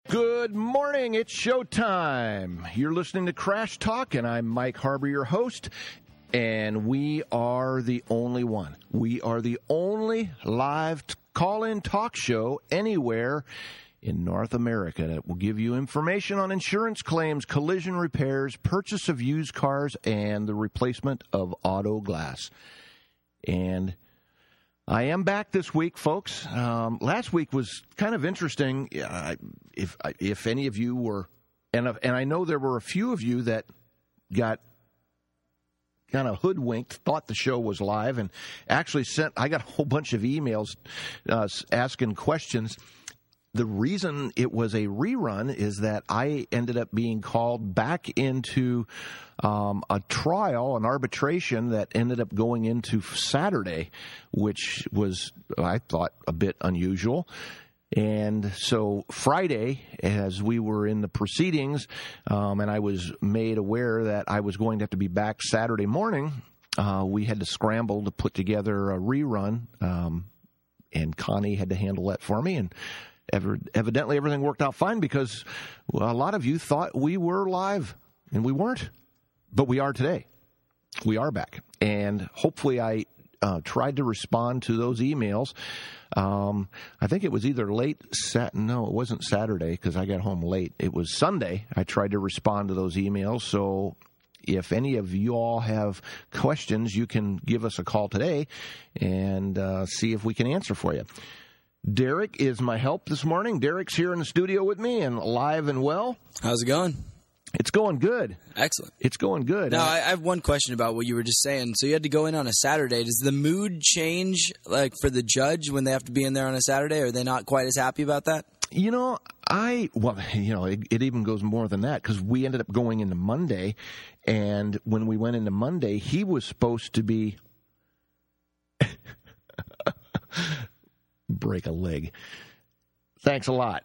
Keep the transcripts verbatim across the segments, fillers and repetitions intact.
Good morning. It's showtime. You're listening to Crash Talk, and I'm Mike Harbour, your host. And we are the only one. We are the only live call-in talk show anywhere in North America that will give you information on insurance claims, collision repairs, purchase of used cars, and the replacement of auto glass. And I am back this week, folks. Um, last week was kind of interesting. Uh, if if any of you were, and and I know there were a few of you that got kind of hoodwinked, thought the show was live, and actually sent. I got a whole bunch of emails uh, asking questions. The reason it was a rerun is that I ended up being called back into um, a trial, an arbitration that ended up going into Saturday, which was, I thought, a bit unusual. And so Friday, as we were in the proceedings, um, and I was made aware that I was going to have to be back Saturday morning, uh, we had to scramble to put together a rerun, um, and Connie had to handle that for me. And evidently everything worked out fine because well, a lot of you thought we were live, and we weren't. But we are today. We are back. And hopefully I uh, tried to respond to those emails. Um, I think it was either late Sat. No, it wasn't Saturday because I got home late. It was Sunday. I tried to respond to those emails. So if any of you all have questions, you can give us a call today and uh, see if we can answer for you. Derek is my help this morning. Derek's here in the studio with me and alive and well. How's it going? It's going good. Excellent. It's going good. Now, I have one question about what you were just saying. So you had to go in on a Saturday. Does the mood change, like, for the judge when they have to be in there on a Saturday? Are they not quite as happy about that? You know, I, well, you know, it, it even goes more than that because we ended up going into Monday, and when we went into Monday, he was supposed to be break a leg. Thanks a lot.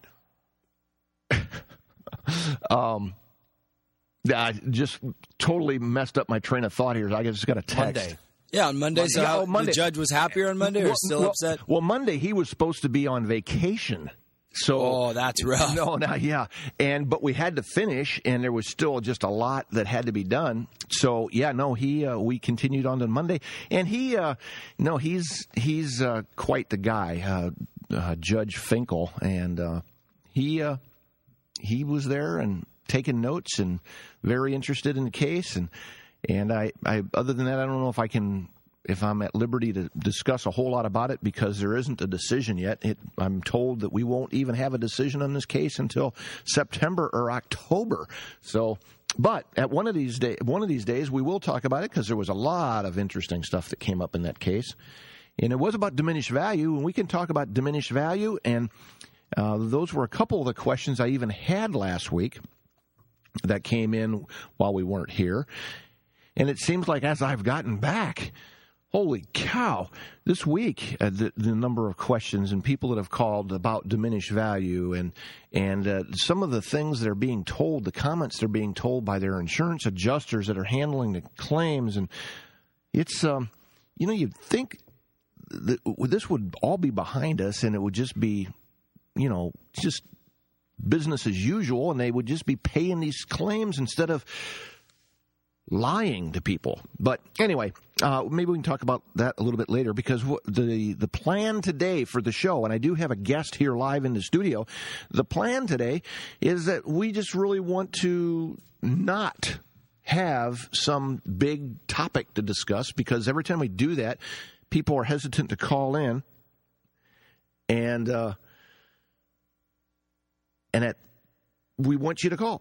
um, I just totally messed up my train of thought here. I just got a text. Monday. Yeah, on Monday. Monday. So yeah, oh, Monday. The judge was happier on Monday or well, still well, upset? Well, Monday he was supposed to be on vacation. So, oh, that's rough. No, no, yeah. And but we had to finish, and there was still just a lot that had to be done. So, yeah, no, he uh, we continued on to Monday, and he, uh, no, he's he's uh, quite the guy, uh, uh, Judge Finkel, and uh, he uh, he was there and taking notes and very interested in the case, and and I, I other than that, I don't know if I can. If I'm at liberty to discuss a whole lot about it because there isn't a decision yet. It, I'm told that we won't even have a decision on this case until September or October. So, but at one of these day, one of these days, we will talk about it because there was a lot of interesting stuff that came up in that case, and it was about diminished value. And we can talk about diminished value, and uh, those were a couple of the questions I even had last week that came in while we weren't here. And it seems like as I've gotten back, holy cow, this week, uh, the, the number of questions and people that have called about diminished value and and uh, some of the things that are being told, the comments they're being told by their insurance adjusters that are handling the claims. And it's, um, you know, you'd think that this would all be behind us and it would just be, you know, just business as usual, and they would just be paying these claims instead of lying to people. But anyway, uh, maybe we can talk about that a little bit later because the the plan today for the show, and I do have a guest here live in the studio, the plan today is that we just really want to not have some big topic to discuss because every time we do that, people are hesitant to call in, and uh, and at, we want you to call.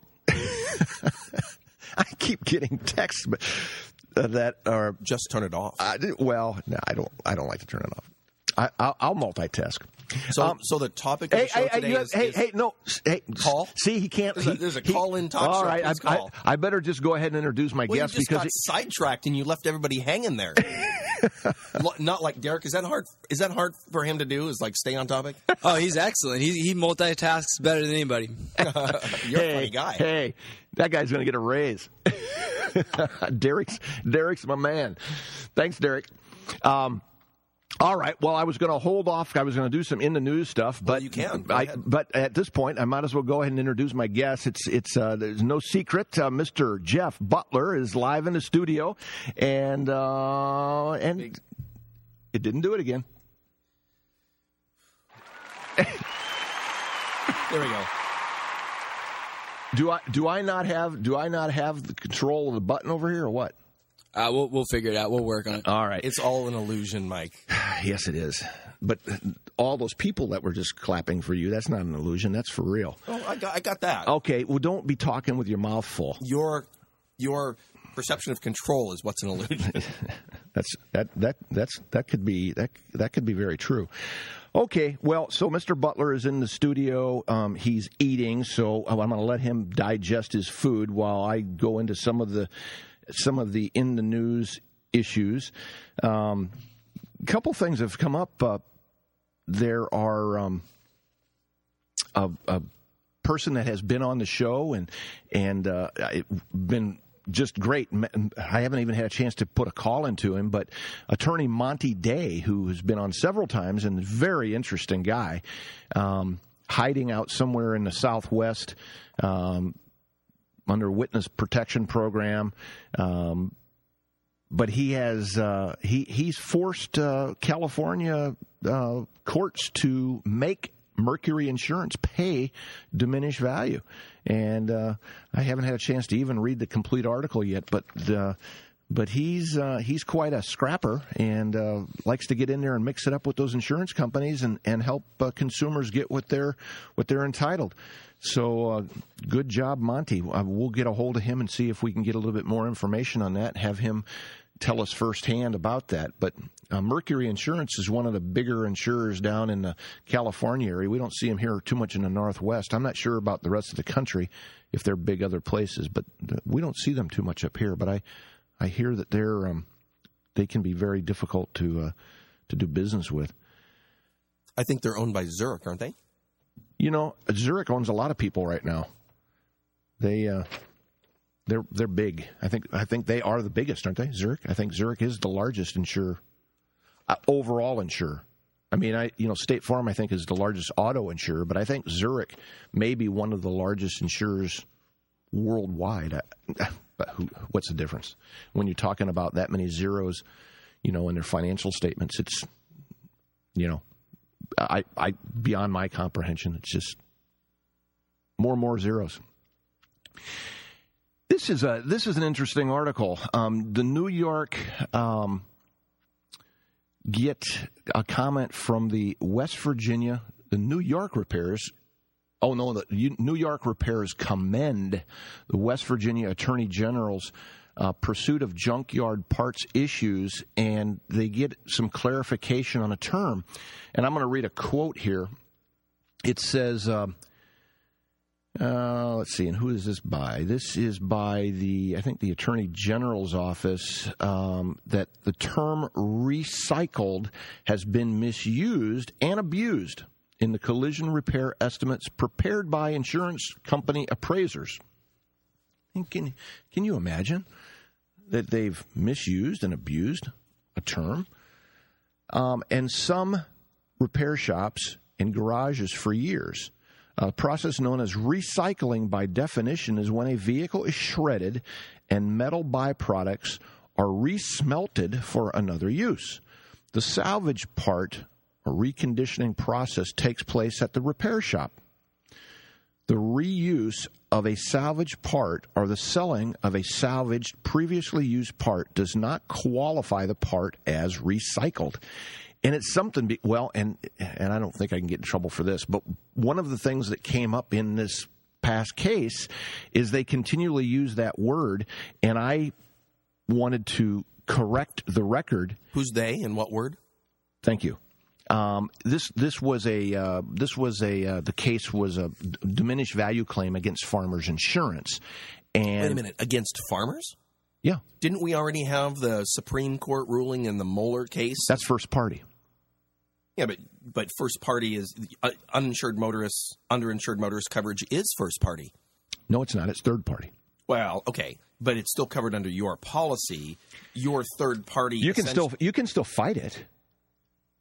I keep getting texts that are just turn it off. I, well, no, I don't. I don't like to turn it off. I, I'll, I'll multitask. So, um, so the topic of hey, the show hey, today hey, is, hey, is hey, no, hey, call. See, he can't. There's he, a, there's a he, call-in talk all show. right, Please I, call. I, I better just go ahead and introduce my well, guest you just because got it, sidetracked and you left everybody hanging there. Not like Derek. Is that hard? Is that hard for him to do? Is like stay on topic? Oh, he's excellent. He he multitasks better than anybody. You're hey, a funny guy. Hey, that guy's going to get a raise. Derek's Derek's my man. Thanks, Derek. Um, All right. Well, I was going to hold off. I was going to do some in the news stuff, but well, you can. Go I, ahead. but at this point, I might as well go ahead and introduce my guest. It's it's uh, there's no secret. Uh, Mister Jeff Butler is live in the studio, and uh, and it didn't do it again. There we go. Do I do I not have do I not have the control of the button over here or what? Uh, we'll we'll figure it out. We'll work on it. All right. It's all an illusion, Mike. Yes, it is. But all those people that were just clapping for you, that's not an illusion. That's for real. Oh, I got I got that. Okay. Well, don't be talking with your mouth full. Your your perception of control is what's an illusion. That's that that that's that could be that that could be very true. Okay, well, so Mister Butler is in the studio. Um, he's eating, so I'm going to let him digest his food while I go into some of the some of the in the news issues. Um, a couple things have come up. Uh, there are um, a, a person that has been on the show and and uh, it, been. Just great. I haven't even had a chance to put a call into him, but attorney Monty Day, who has been on several times and is a very interesting guy, um, hiding out somewhere in the Southwest um, under witness protection program. Um, but he has uh, he he's forced uh, California uh, courts to make Mercury Insurance pay diminished value. And uh, I haven't had a chance to even read the complete article yet, but uh, but he's uh, he's quite a scrapper and uh, likes to get in there and mix it up with those insurance companies and and help uh, consumers get what they're what they're entitled. So uh, good job, Monty. Uh, we'll get a hold of him and see if we can get a little bit more information on that. Have him tell us firsthand about that. But uh, Mercury Insurance is one of the bigger insurers down in the California area. We don't see them here too much in the Northwest. I'm not sure about the rest of the country if they're big other places, but we don't see them too much up here. But I, I hear that they're um, they can be very difficult to uh, to do business with. I think they're owned by Zurich, aren't they? You know, Zurich owns a lot of people right now. They. Uh, They're they're big. I think I think they are the biggest, aren't they? Zurich. I think Zurich is the largest insurer, uh, overall insurer. I mean, I you know State Farm I think is the largest auto insurer, but I think Zurich may be one of the largest insurers worldwide. I, but who, what's the difference when you're talking about that many zeros, you know, in their financial statements? It's you know, I I beyond my comprehension. It's just more and more zeros. This is a this is an interesting article. Um, the New York um, get a comment from the West Virginia, the New York repairs. Oh no, the New York repairs commend the West Virginia Attorney General's uh, pursuit of junkyard parts issues, and they get some clarification on a term. And I'm going to read a quote here. It says. Uh, Uh, let's see, and who is this by? This is by the, I think, the Attorney General's office, um, that the term recycled has been misused and abused in the collision repair estimates prepared by insurance company appraisers. And can, can you imagine that they've misused and abused a term? Um, and some repair shops and garages for years. A process known as recycling, by definition, is when a vehicle is shredded and metal byproducts are resmelted for another use. The salvage part or reconditioning process takes place at the repair shop. The reuse of a salvage part or the selling of a salvaged, previously used part does not qualify the part as recycled. And it's something, be, well, and and I don't think I can get in trouble for this, but one of the things that came up in this past case is they continually use that word, and I wanted to correct the record. Who's they and what word? Thank you. Um, this this was a uh, this was a uh, the case was a diminished value claim against Farmers Insurance. And wait a minute, against farmers? Yeah. Didn't we already have the Supreme Court ruling in the Moeller case? That's first party. Yeah, but but first party is uh, uninsured motorists, underinsured motorist coverage is first party. No, it's not. It's third party. Well, okay, but it's still covered under your policy. Your third party. You can still you can still fight it.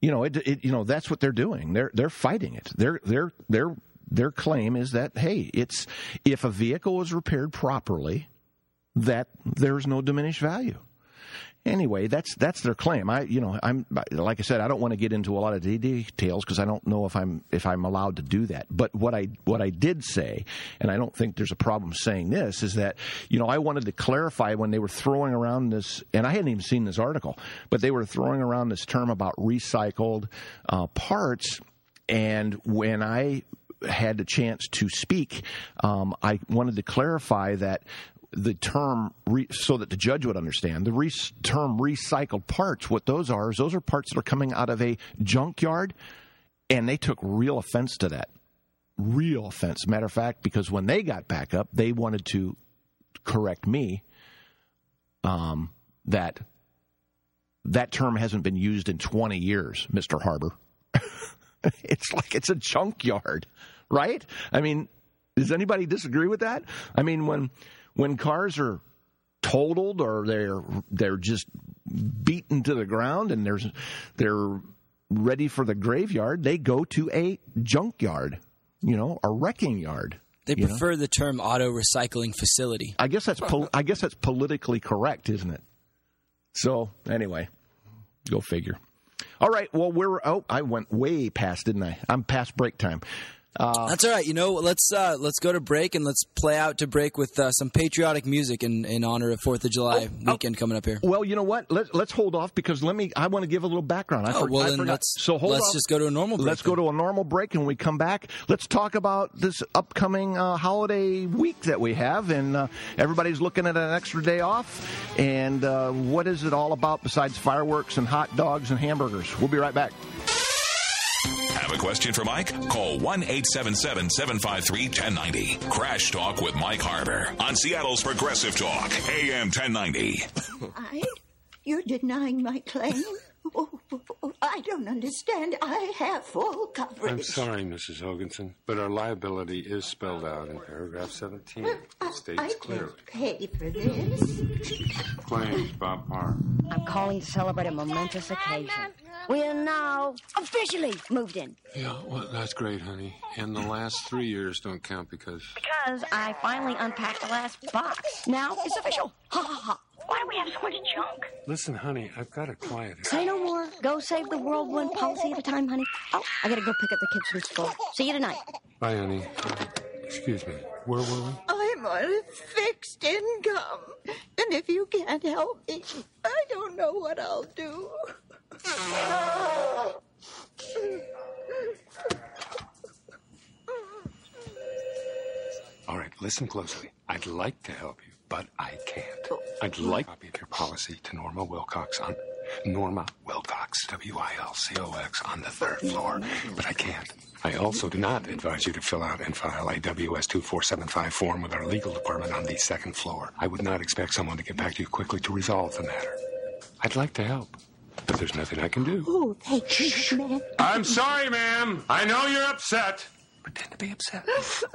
you know, it, it, you know, that's what they're doing. They're they're fighting it. Their their their their claim is that, hey, it's if a vehicle is repaired properly, that there's no diminished value. Anyway, that's that's their claim. I, you know, I'm like I said, I don't want to get into a lot of de- details because I don't know if I'm if I'm allowed to do that. But what I what I did say, and I don't think there's a problem saying this, is that, you know, I wanted to clarify when they were throwing around this, and I hadn't even seen this article, but they were throwing around this term about recycled uh, parts, and when I had the chance to speak, um, I wanted to clarify that. The term, re, so that the judge would understand, the re, term recycled parts, what those are is those are parts that are coming out of a junkyard, and they took real offense to that. Real offense. Matter of fact, because when they got back up, they wanted to correct me um, that that term hasn't been used in twenty years, Mister Harbor. It's like it's a junkyard, right? I mean, does anybody disagree with that? I mean, when... When cars are totaled or they're they're just beaten to the ground and there's they're ready for the graveyard, they go to a junkyard, you know, a wrecking yard. They prefer know? the term auto recycling facility. I guess that's pol- I guess that's politically correct, isn't it? So anyway, go figure. All right, well we're oh I went way past, didn't I? I'm past break time. Uh, That's all right. You know, let's uh, let's go to break and let's play out to break with uh, some patriotic music in, in honor of Fourth of July oh, weekend oh, coming up here. Well, you know what? Let's let's hold off because let me. I want to give a little background. I oh, for, well I then forgot. let's so hold let's off. just go to a normal break. Let's then. go to a normal break, and when we come back, let's talk about this upcoming uh, holiday week that we have, and uh, everybody's looking at an extra day off. And uh, what is it all about besides fireworks and hot dogs and hamburgers? We'll be right back. Have a question for Mike? Call one eight seven seven, seven five three, one zero nine zero. Crash Talk with Mike Harbor on Seattle's Progressive Talk, A M ten ninety. I? You're denying my claim? Oh, I don't understand. I have full coverage. I'm sorry, Missus Hoganson, but our liability is spelled out in paragraph seventeen. It states I clearly. can't pay for this. Claims, Bob Parr. I'm calling to celebrate a momentous occasion. We are now officially moved in. Yeah, well, that's great, honey. And the last three years don't count because... Because I finally unpacked the last box. Now it's official. Ha ha ha. Why do we have so much junk? Listen, honey, I've got a client. Say no more. Go save the world one policy at a time, honey. Oh, I gotta go pick up the kids from school. See you tonight. Bye, honey. Uh, excuse me. Where were we? I'm on a fixed income. And if you can't help me, I don't know what I'll do. All right, listen closely. I'd like to help you, but I can't. I'd like a copy of your policy to Norma Wilcox on Norma Wilcox, W I L C O X, on the third floor, but I can't. I also do not advise you to fill out and file a W S two four seven five form with our legal department on the second floor. I would not expect someone to get back to you quickly to resolve the matter. I'd like to help, but there's nothing I can do. Oh, thank you, man. I'm sorry, ma'am. I know you're upset. Pretend to be upset.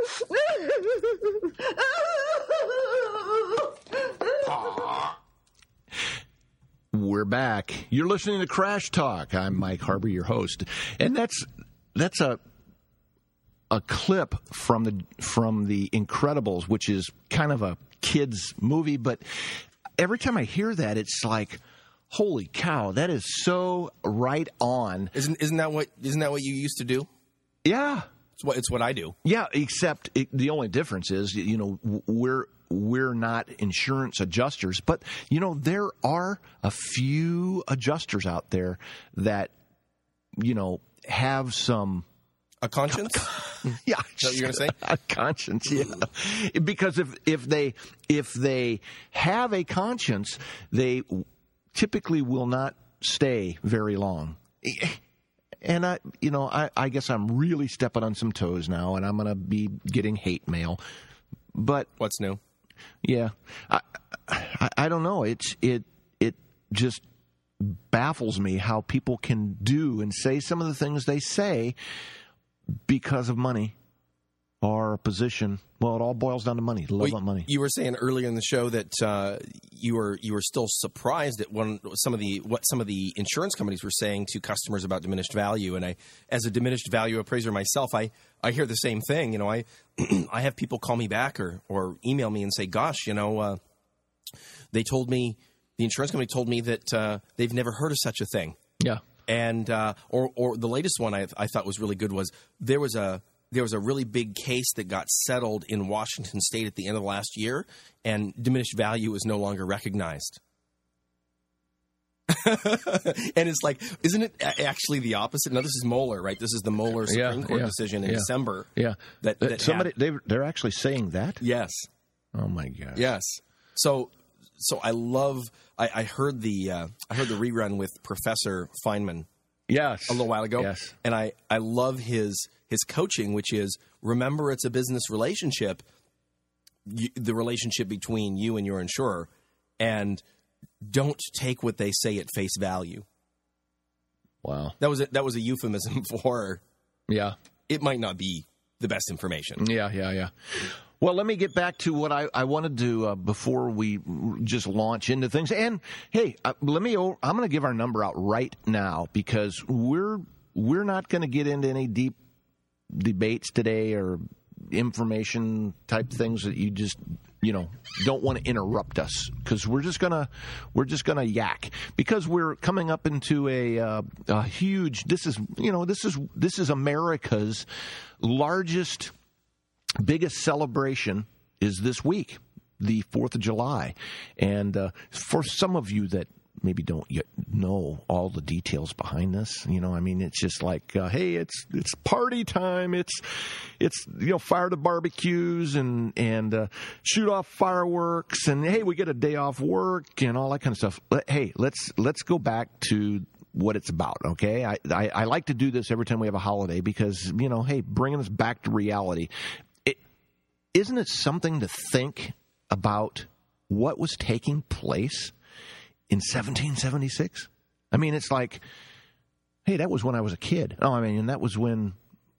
We're back. You're listening to Crash Talk. I'm Mike Harbor, your host, and that's that's a a clip from the from the Incredibles, which is kind of a kids movie. But every time I hear that, it's like, holy cow, that is so right on. Isn't isn't that what isn't that what you used to do? Yeah, it's what it's what I do. Yeah, except it, the only difference is, you know, we're. We're not insurance adjusters, but, you know, there are a few adjusters out there that, you know, have some... A conscience? Yeah. Is that what you're going to say? A conscience, yeah. Because if, if they if they have a conscience, they typically will not stay very long. And, I, you know, I, I guess I'm really stepping on some toes now, and I'm going to be getting hate mail. But... What's new? Yeah, I, I I don't know. It's it it just baffles me how people can do and say some of the things they say because of money. our position, well, it all boils down to money. Love Well, on money. You were saying earlier in the show that uh, you were you were still surprised at one some of the what some of the insurance companies were saying to customers about diminished value. And I, as a diminished value appraiser myself, I, I hear the same thing. You know, I I have people call me back or or email me and say, "Gosh, you know, uh, they told me the insurance company told me that uh, they've never heard of such a thing." Yeah. And uh, or or the latest one I I thought was really good was there was a. There was a really big case that got settled in Washington State at the end of last year, and diminished value is no longer recognized. And it's like, isn't it actually the opposite? Now, this is Moeller, right? This is the Moeller Supreme Yeah, Court yeah, decision in yeah. December. Yeah. That, that Somebody, had- they, they're actually saying that? yes. Oh, my gosh. Yes. So, so I love. I, I heard the. Uh, I heard the rerun with Professor Feynman Yes. a little while ago. Yes. And I, I love his his coaching, which is remember it's a business relationship, you, the relationship between you and your insurer, and don't take what they say at face value. Wow. That was a, that was a euphemism for Yeah. it might not be the best information. Yeah, yeah, yeah. Well, let me get back to what I, I wanted to uh, before we just launch into things. And hey, uh, let me. I'm going to give our number out right now because we're we're not going to get into any deep debates today or information type things that you just you know don't want to interrupt us because we're just gonna we're just gonna yak because we're coming up into a, uh, a huge. This is you know this is this is America's largest. Biggest celebration is this week, the fourth of July. And uh, for some of you that maybe don't yet know all the details behind this, you know, I mean, it's just like, uh, hey, it's it's party time. It's, it's you know, fire the barbecues and, and uh, shoot off fireworks. And, hey, we get a day off work and all that kind of stuff. But, hey, let's let's go back to what it's about, okay? I, I, I like to do this every time we have a holiday because, you know, hey, bringing us back to reality. Isn't it something to think about what was taking place in seventeen seventy-six? I mean, it's like, hey, that was when I was a kid. Oh, I mean, and that was when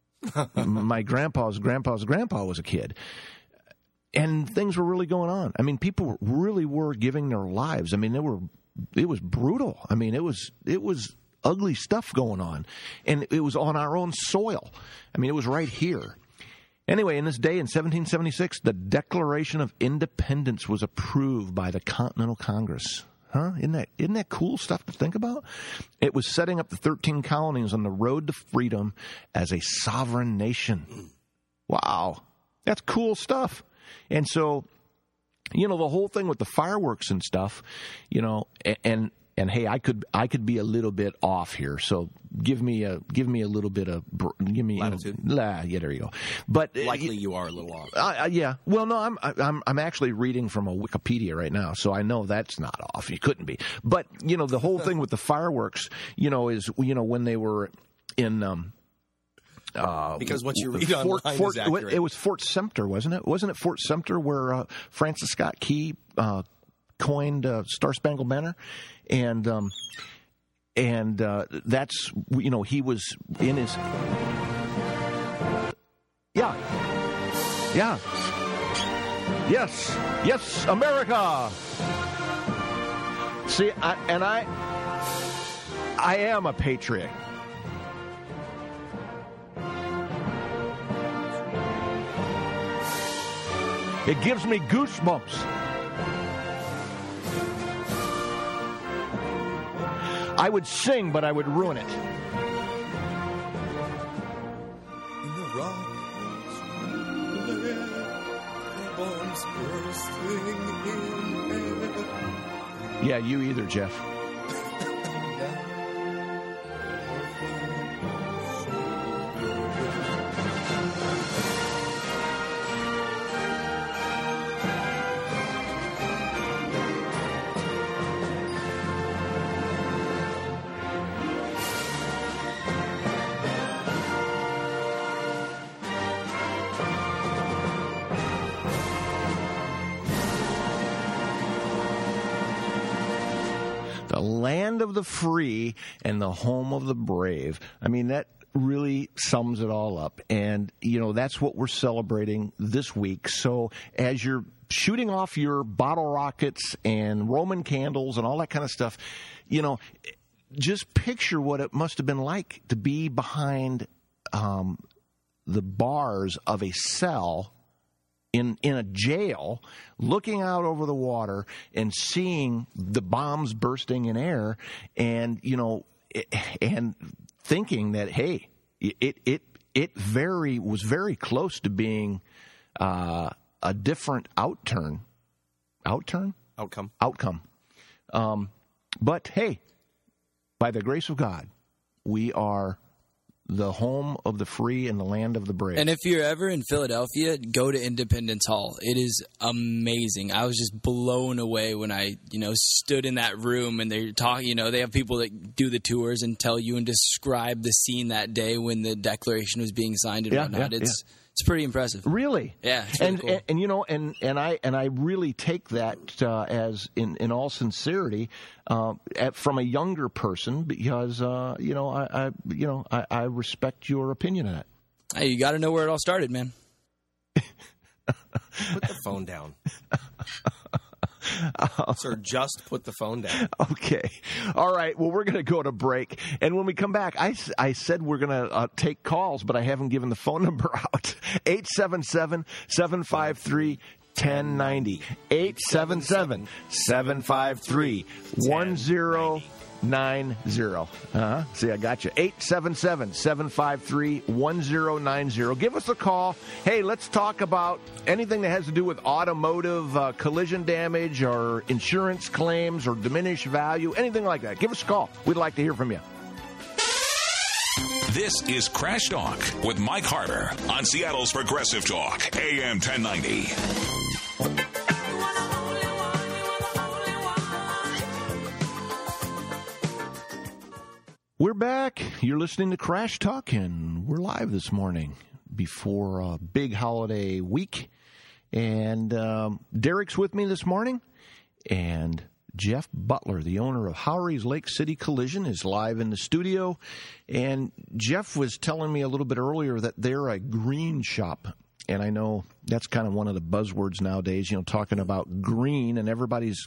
my grandpa's grandpa's grandpa was a kid. And things were really going on. I mean, people really were giving their lives. I mean, they were, it was brutal. I mean, it was, it was ugly stuff going on. And it was on our own soil. I mean, it was right here. Anyway, in this day in seventeen seventy-six, the Declaration of Independence was approved by the Continental Congress. Huh? Isn't that, isn't that cool stuff to think about? It was setting up the thirteen colonies on the road to freedom as a sovereign nation. Wow. That's cool stuff. And so, you know, the whole thing with the fireworks and stuff, you know, and, and And hey, I could I could be a little bit off here, so give me a give me a little bit of give me latitude. You know, la, yeah, there you go. But Likely you are a little off. Uh, uh, yeah, well, no, I'm I'm I'm actually reading from a Wikipedia right now, so I know that's not off. It couldn't be. But you know, the whole thing with the fireworks, you know, is you know when they were in. Um, Uh, because what you read Fort, online Fort, is accurate. It was Fort Sumter, wasn't it? Wasn't it Fort Sumter where uh, Francis Scott Key uh, coined uh, Star Spangled Banner? And um, and uh, that's, you know, he was in his... Yeah. Yeah. Yes. Yes, America. See, I, and I... I am a patriot. It gives me goosebumps. I would sing, but I would ruin it. Yeah, you either, Jeff. The land of the free and the home of the brave. I mean, that really sums it all up. And, you know, that's what we're celebrating this week. So as you're shooting off your bottle rockets and Roman candles and all that kind of stuff, you know, just picture what it must have been like to be behind um, the bars of a cell in in a jail, looking out over the water and seeing the bombs bursting in air, and you know, and thinking that, hey, it it it very was very close to being uh, a different outturn, outturn, outcome, outcome. Um, but hey, by the grace of God, we are the home of the free and the land of the brave. And if you're ever in Philadelphia, go to Independence Hall. It is amazing. I was just blown away when I, you know, stood in that room and they're talking, you know, they have people that do the tours and tell you and describe the scene that day when the Declaration was being signed and Yeah, whatnot. yeah, it's it's pretty impressive. Really? Yeah. It's really and, cool. and and you know, and, and I and I really take that uh, as in, in all sincerity uh, at, from a younger person, because uh, you know I, I you know I, I respect your opinion on that. Hey, you got to know where it all started, man. Put the phone down. Sir, just put the phone down. Okay. All right. Well, we're going to go to break. And when we come back, I, I said we're going to uh, take calls, but I haven't given the phone number out. eight seven seven, seven five three, one oh nine oh. eight seven seven, seven five three, one oh nine oh. Uh-huh. See, I got you. eight seven seven, seven five three, one oh nine oh. Give us a call. Hey, let's talk about anything that has to do with automotive uh, collision damage or insurance claims or diminished value, anything like that. Give us a call. We'd like to hear from you. This is Crash Talk with Mike Harper on Seattle's Progressive Talk, A M ten ninety. We're back. You're listening to Crash Talk, and we're live this morning before a big holiday week. And um, Derek's with me this morning, and Jeff Butler, the owner of Howry's Lake City Collision, is live in the studio. And Jeff was telling me a little bit earlier that they're a green shop. And I know that's kind of one of the buzzwords nowadays, you know, talking about green, and everybody's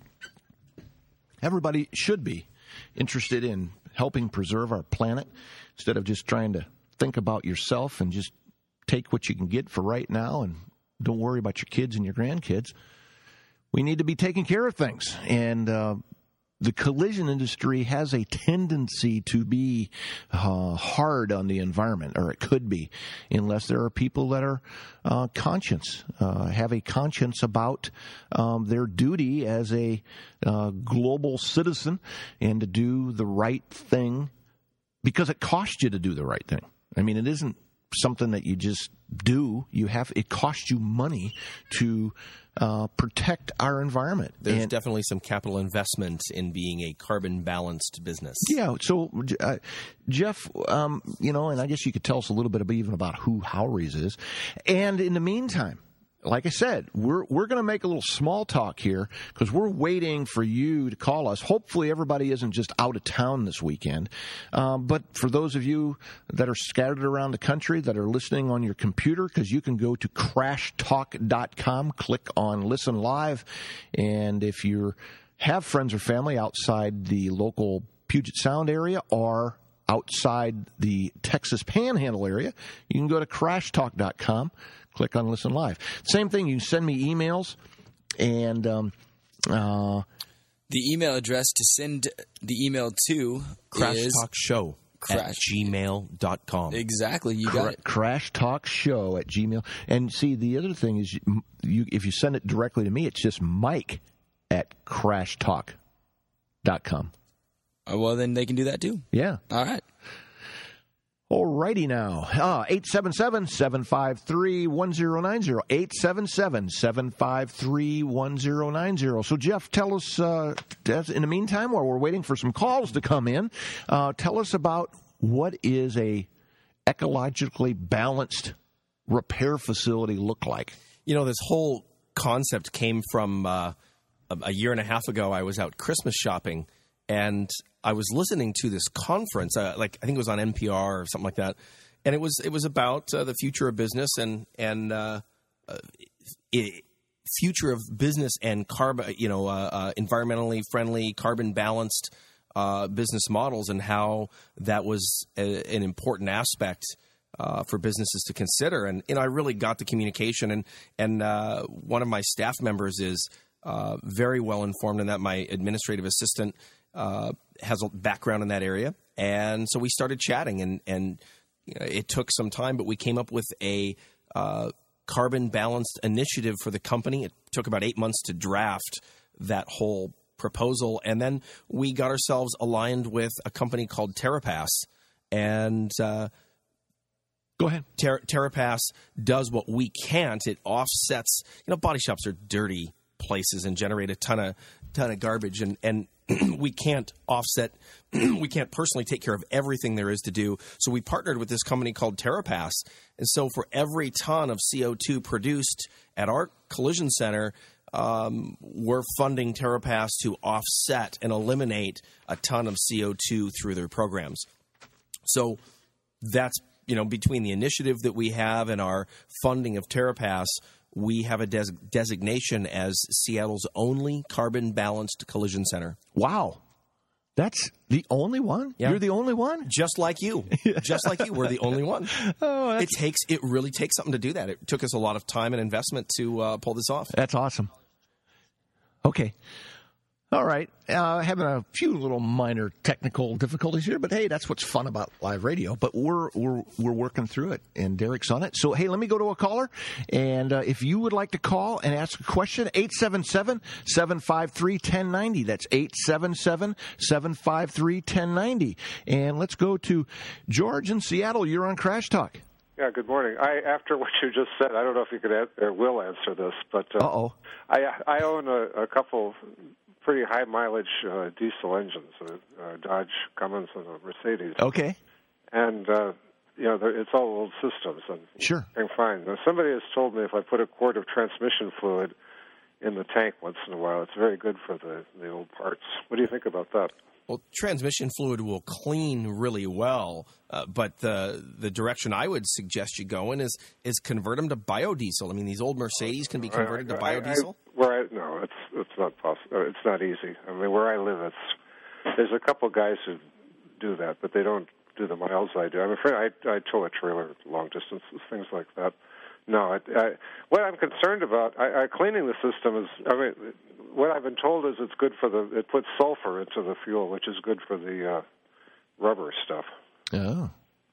everybody should be interested in helping preserve our planet instead of just trying to think about yourself and just take what you can get for right now and don't worry about your kids and your grandkids. We need to be taking care of things. And uh, the collision industry has a tendency to be uh, hard on the environment, or it could be, unless there are people that are uh, conscious, uh, have a conscience about um, their duty as a uh, global citizen and to do the right thing, because it costs you to do the right thing. I mean, it isn't something that you just do. You have it costs you money to uh, protect our environment. There's and, definitely some capital investment in being a carbon balanced business. Yeah. So, uh, Jeff, um, you know, and I guess you could tell us a little bit about, even about who Howry's is. And in the meantime, like I said, we're we're going to make a little small talk here because we're waiting for you to call us. Hopefully everybody isn't just out of town this weekend. Um, but for those of you that are scattered around the country that are listening on your computer, because you can go to crash talk dot com, click on Listen Live. And if you have friends or family outside the local Puget Sound area or outside the Texas Panhandle area, you can go to crash talk dot com. Click on Listen Live. Same thing. You can send me emails, and um, uh, the email address to send the email to Crash is Talk Show Crash. at gmail dot com. Exactly, you cra- got it. Crash Talk Show at Gmail. And see, the other thing is, you, you, if you send it directly to me, it's just Mike at crash talk dot com. Oh, well, then they can do that too. Yeah. All right. All righty now. Uh, eight seven seven, seven five three, one oh nine oh. eight seven seven, seven five three, one oh nine oh. So, Jeff, tell us, uh, in the meantime, while we're waiting for some calls to come in, uh, tell us about what is a ecologically balanced repair facility look like? You know, this whole concept came from uh, a, a year and a half ago. I was out Christmas shopping, and I was listening to this conference, uh, like I think it was on N P R or something like that, and it was it was about uh, the future of business and and uh, uh, it, future of business and carbon, you know, uh, uh, environmentally friendly, carbon balanced uh, business models, and how that was a, an important aspect uh, for businesses to consider. And you know, I really got the communication, and and uh, one of my staff members is uh, very well informed in that. My administrative assistant uh, has a background in that area, and so we started chatting, and and you know, it took some time, but we came up with a uh, carbon balanced initiative for the company. It took about eight months to draft that whole proposal. And then we got ourselves aligned with a company called TerraPass. And uh, go ahead. Ter- TerraPass does what we can't. It offsets, you know, body shops are dirty places and generate a ton of ton of garbage, and and we can't offset, we can't personally take care of everything there is to do. So we partnered with this company called TerraPass. And so for every ton of C O two produced at our collision center, um, we're funding TerraPass to offset and eliminate a ton of C O two through their programs. So that's, you know, between the initiative that we have and our funding of TerraPass, we have a des- designation as Seattle's only carbon-balanced collision center. Wow. That's the only one? Yeah. You're the only one? Just like you. Just like you. We're the only one. Oh, it takes it really takes something to do that. It took us a lot of time and investment to uh, pull this off. That's awesome. Okay. All right. Uh, having a few little minor technical difficulties here, but hey, that's what's fun about live radio. But we're we're we're working through it, and Derek's on it. So hey, let me go to a caller, and uh, if you would like to call and ask a question, eight seven seven, seven five three, one zero nine zero. That's eight seven seven, seven five three, one zero nine zero. And let's go to George in Seattle. You're on Crash Talk. Yeah, good morning. I, after what you just said, I don't know if you could an- or will answer this, but uh, Uh-oh. I I own a, a couple pretty high mileage uh, diesel engines, a, a Dodge Cummins and a Mercedes. Okay. And uh, you know, it's all old systems, and sure, I'm fine. Now, somebody has told me if I put a quart of transmission fluid in the tank once in a while, it's very good for the the old parts. What do you think about that? Well, transmission fluid will clean really well, uh, but the the direction I would suggest you go in is is convert them to biodiesel. I mean, these old Mercedes can be converted I, to I, biodiesel. I, where I no, it's it's not possible. It's not easy. I mean, where I live, it's there's a couple guys who do that, but they don't do the miles I do. I'm afraid I I tow a trailer long distances, things like that. No, I, I, what I'm concerned about, I, I, cleaning the system is, I mean, what I've been told is it's good for the, it puts sulfur into the fuel, which is good for the uh, rubber stuff. Oh.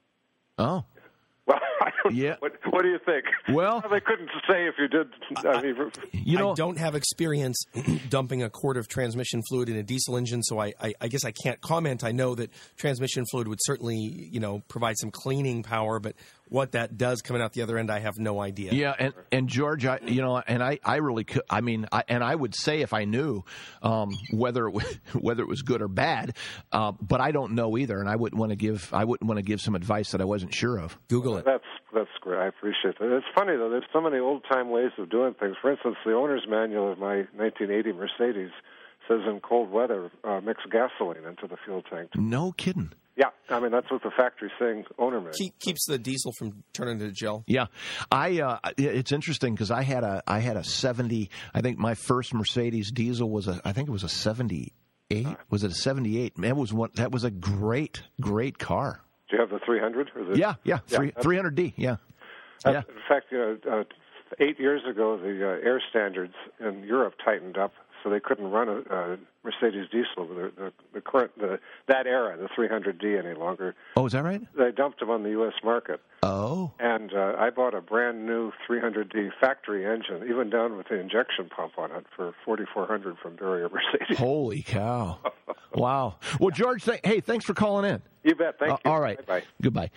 Oh. Well, I don't yeah. know. What, what do you think? Well, they couldn't say if you did. I mean, you know, I don't have experience dumping a quart of transmission fluid in a diesel engine, so I, I, I guess I can't comment. I know that transmission fluid would certainly, you know, provide some cleaning power, but what that does coming out the other end, I have no idea. Yeah, and, and George, I, you know, and I, I really could, I mean, I, and I would say if I knew um, whether it was, whether it was good or bad, uh, but I don't know either, and I wouldn't want to give I wouldn't want to give some advice that I wasn't sure of. Google it. That's that's great. I appreciate that. It's funny though. There's so many old time ways of doing things. For instance, the owner's manual of my nineteen eighty Mercedes says in cold weather uh, mix gasoline into the fuel tank. No kidding. Yeah, I mean that's what the factory's saying. Owner man Keep, keeps the diesel from turning into gel. Yeah, I. Uh, it's interesting because I had a I had a seventy. I think my first Mercedes diesel was a. I think it was a seventy-eight. Was it a seventy-eight? Man, it was one. That was a great great car. Do you have the three hundred? Or the, yeah, yeah, three three hundred D. Yeah. Uh, yeah. In fact, you know, uh, eight years ago, the uh, air standards in Europe tightened up, so they couldn't run a, a Mercedes diesel with the, the, the current the, that era, the three hundred D, any longer. Oh, is that right? They dumped them on the U S market. Oh. And uh, I bought a brand new three hundred D factory engine, even down with the injection pump on it, for forty-four hundred from Barrier Mercedes. Holy cow! Wow. Well, George, th- hey, thanks for calling in. You bet. Thank uh, you. All right. Bye. Goodbye.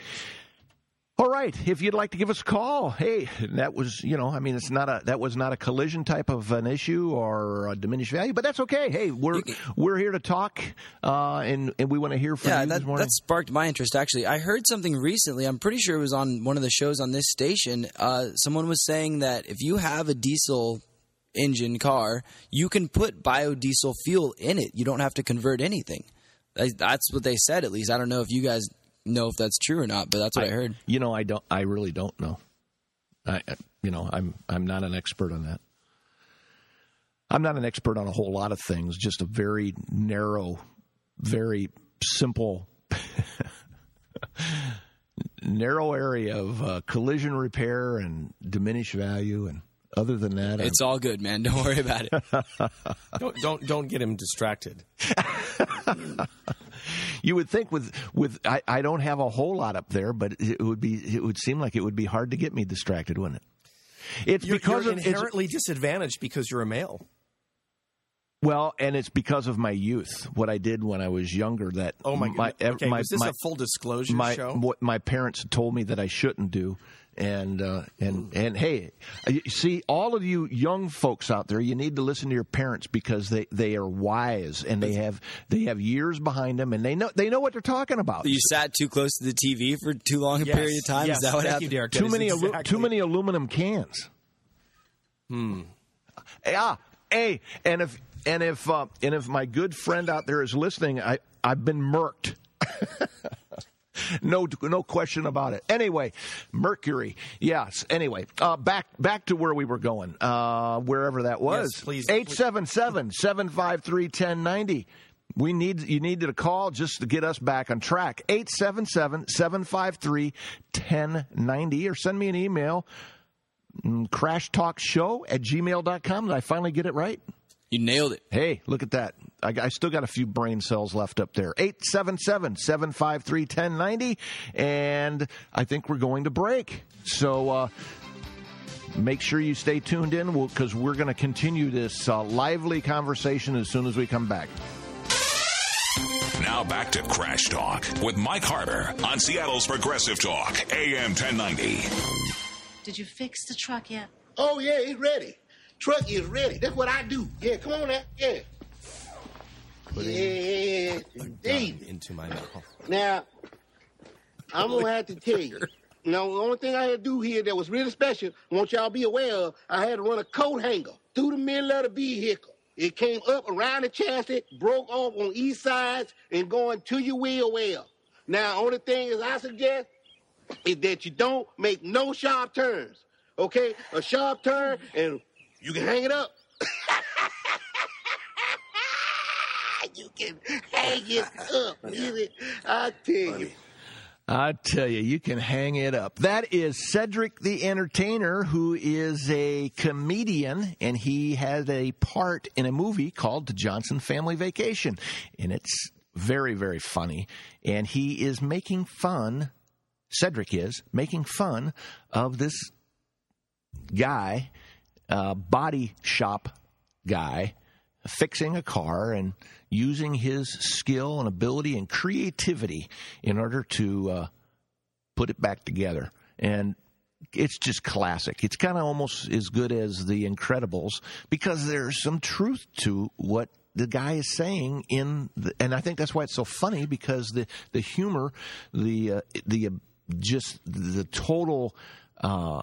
All right. If you'd like to give us a call, hey, that was, you know, I mean, it's not a that was not a collision type of an issue or a diminished value, but that's okay. Hey, we're can, we're here to talk, uh, and and we want to hear from yeah, you that, this morning. that sparked my interest. Actually, I heard something recently. I'm pretty sure it was on one of the shows on this station. Uh, someone was saying that if you have a diesel engine car, you can put biodiesel fuel in it. You don't have to convert anything. That's what they said, at least. I don't know if you guys know if that's true or not, but that's what I, I heard. You know, I don't. I really don't know. I, you know, I'm I'm not an expert on that. I'm not an expert on a whole lot of things. Just a very narrow, very simple, narrow area of uh, collision repair and diminished value. And other than that, it's I'm, all good, man. Don't worry about it. don't don't don't get him distracted. You would think with with I, I don't have a whole lot up there, but it would be it would seem like it would be hard to get me distracted, wouldn't it? It's you're, because you're of, inherently disadvantaged because you're a male. Well, and it's because of my youth, what I did when I was younger. That oh my, my okay, my, was this my, a full disclosure my, show? What my parents told me that I shouldn't do, and uh, and and hey, you see, all of you young folks out there, you need to listen to your parents because they, they are wise and they have they have years behind them and they know they know what they're talking about. You sat too close to the T V for too long a yes, period of time. Yes, Is that what thank happened? You, Derek. Too many exactly. alu- too many aluminum cans. Hmm. Yeah. Hey, and if. And if uh, and if my good friend out there is listening, I, I've been murked. no no question about it. Anyway, Mercury. Yes. Anyway, uh, back back to where we were going, uh, wherever that was. Yes, please. eight seven seven, seven five three, one zero nine zero. We need you needed a call just to get us back on track. eight seven seven, seven five three, one zero nine zero. Or send me an email, crash talk show at gmail dot com. Did I finally get it right? You nailed it. Hey, look at that. I, I still got a few brain cells left up there. eight seven seven, seven five three, one zero nine zero. And I think we're going to break. So uh, make sure you stay tuned in because we're going to continue this uh, lively conversation as soon as we come back. Now back to Crash Talk with Mike Harbor on Seattle's Progressive Talk, A M ten ninety. Did you fix the truck yet? Oh, yeah, it's ready. Truck is ready. That's what I do. Yeah, come on now. Yeah. Put yeah. Indeed. Into my mouth. Now, I'm going to have to tell you. Now, the only thing I had to do here that was really special, I want y'all to be aware of, I had to run a coat hanger through the middle of the vehicle. It came up around the chassis, broke off on each sides, and going to your wheel well. Now, only thing is I suggest is that you don't make no sharp turns. Okay? A sharp turn, and you can hang it up. You can hang it up. I tell you. I tell you, you can hang it up. That is Cedric the Entertainer, who is a comedian, and he had a part in a movie called The Johnson Family Vacation. And it's very, very funny. And he is making fun, Cedric is, making fun of this guy, uh, body shop guy, fixing a car and using his skill and ability and creativity in order to uh, put it back together. And it's just classic. It's kind of almost as good as The Incredibles because there's some truth to what the guy is saying in the, and I think that's why it's so funny because the, the humor, the uh, the uh, just the total uh,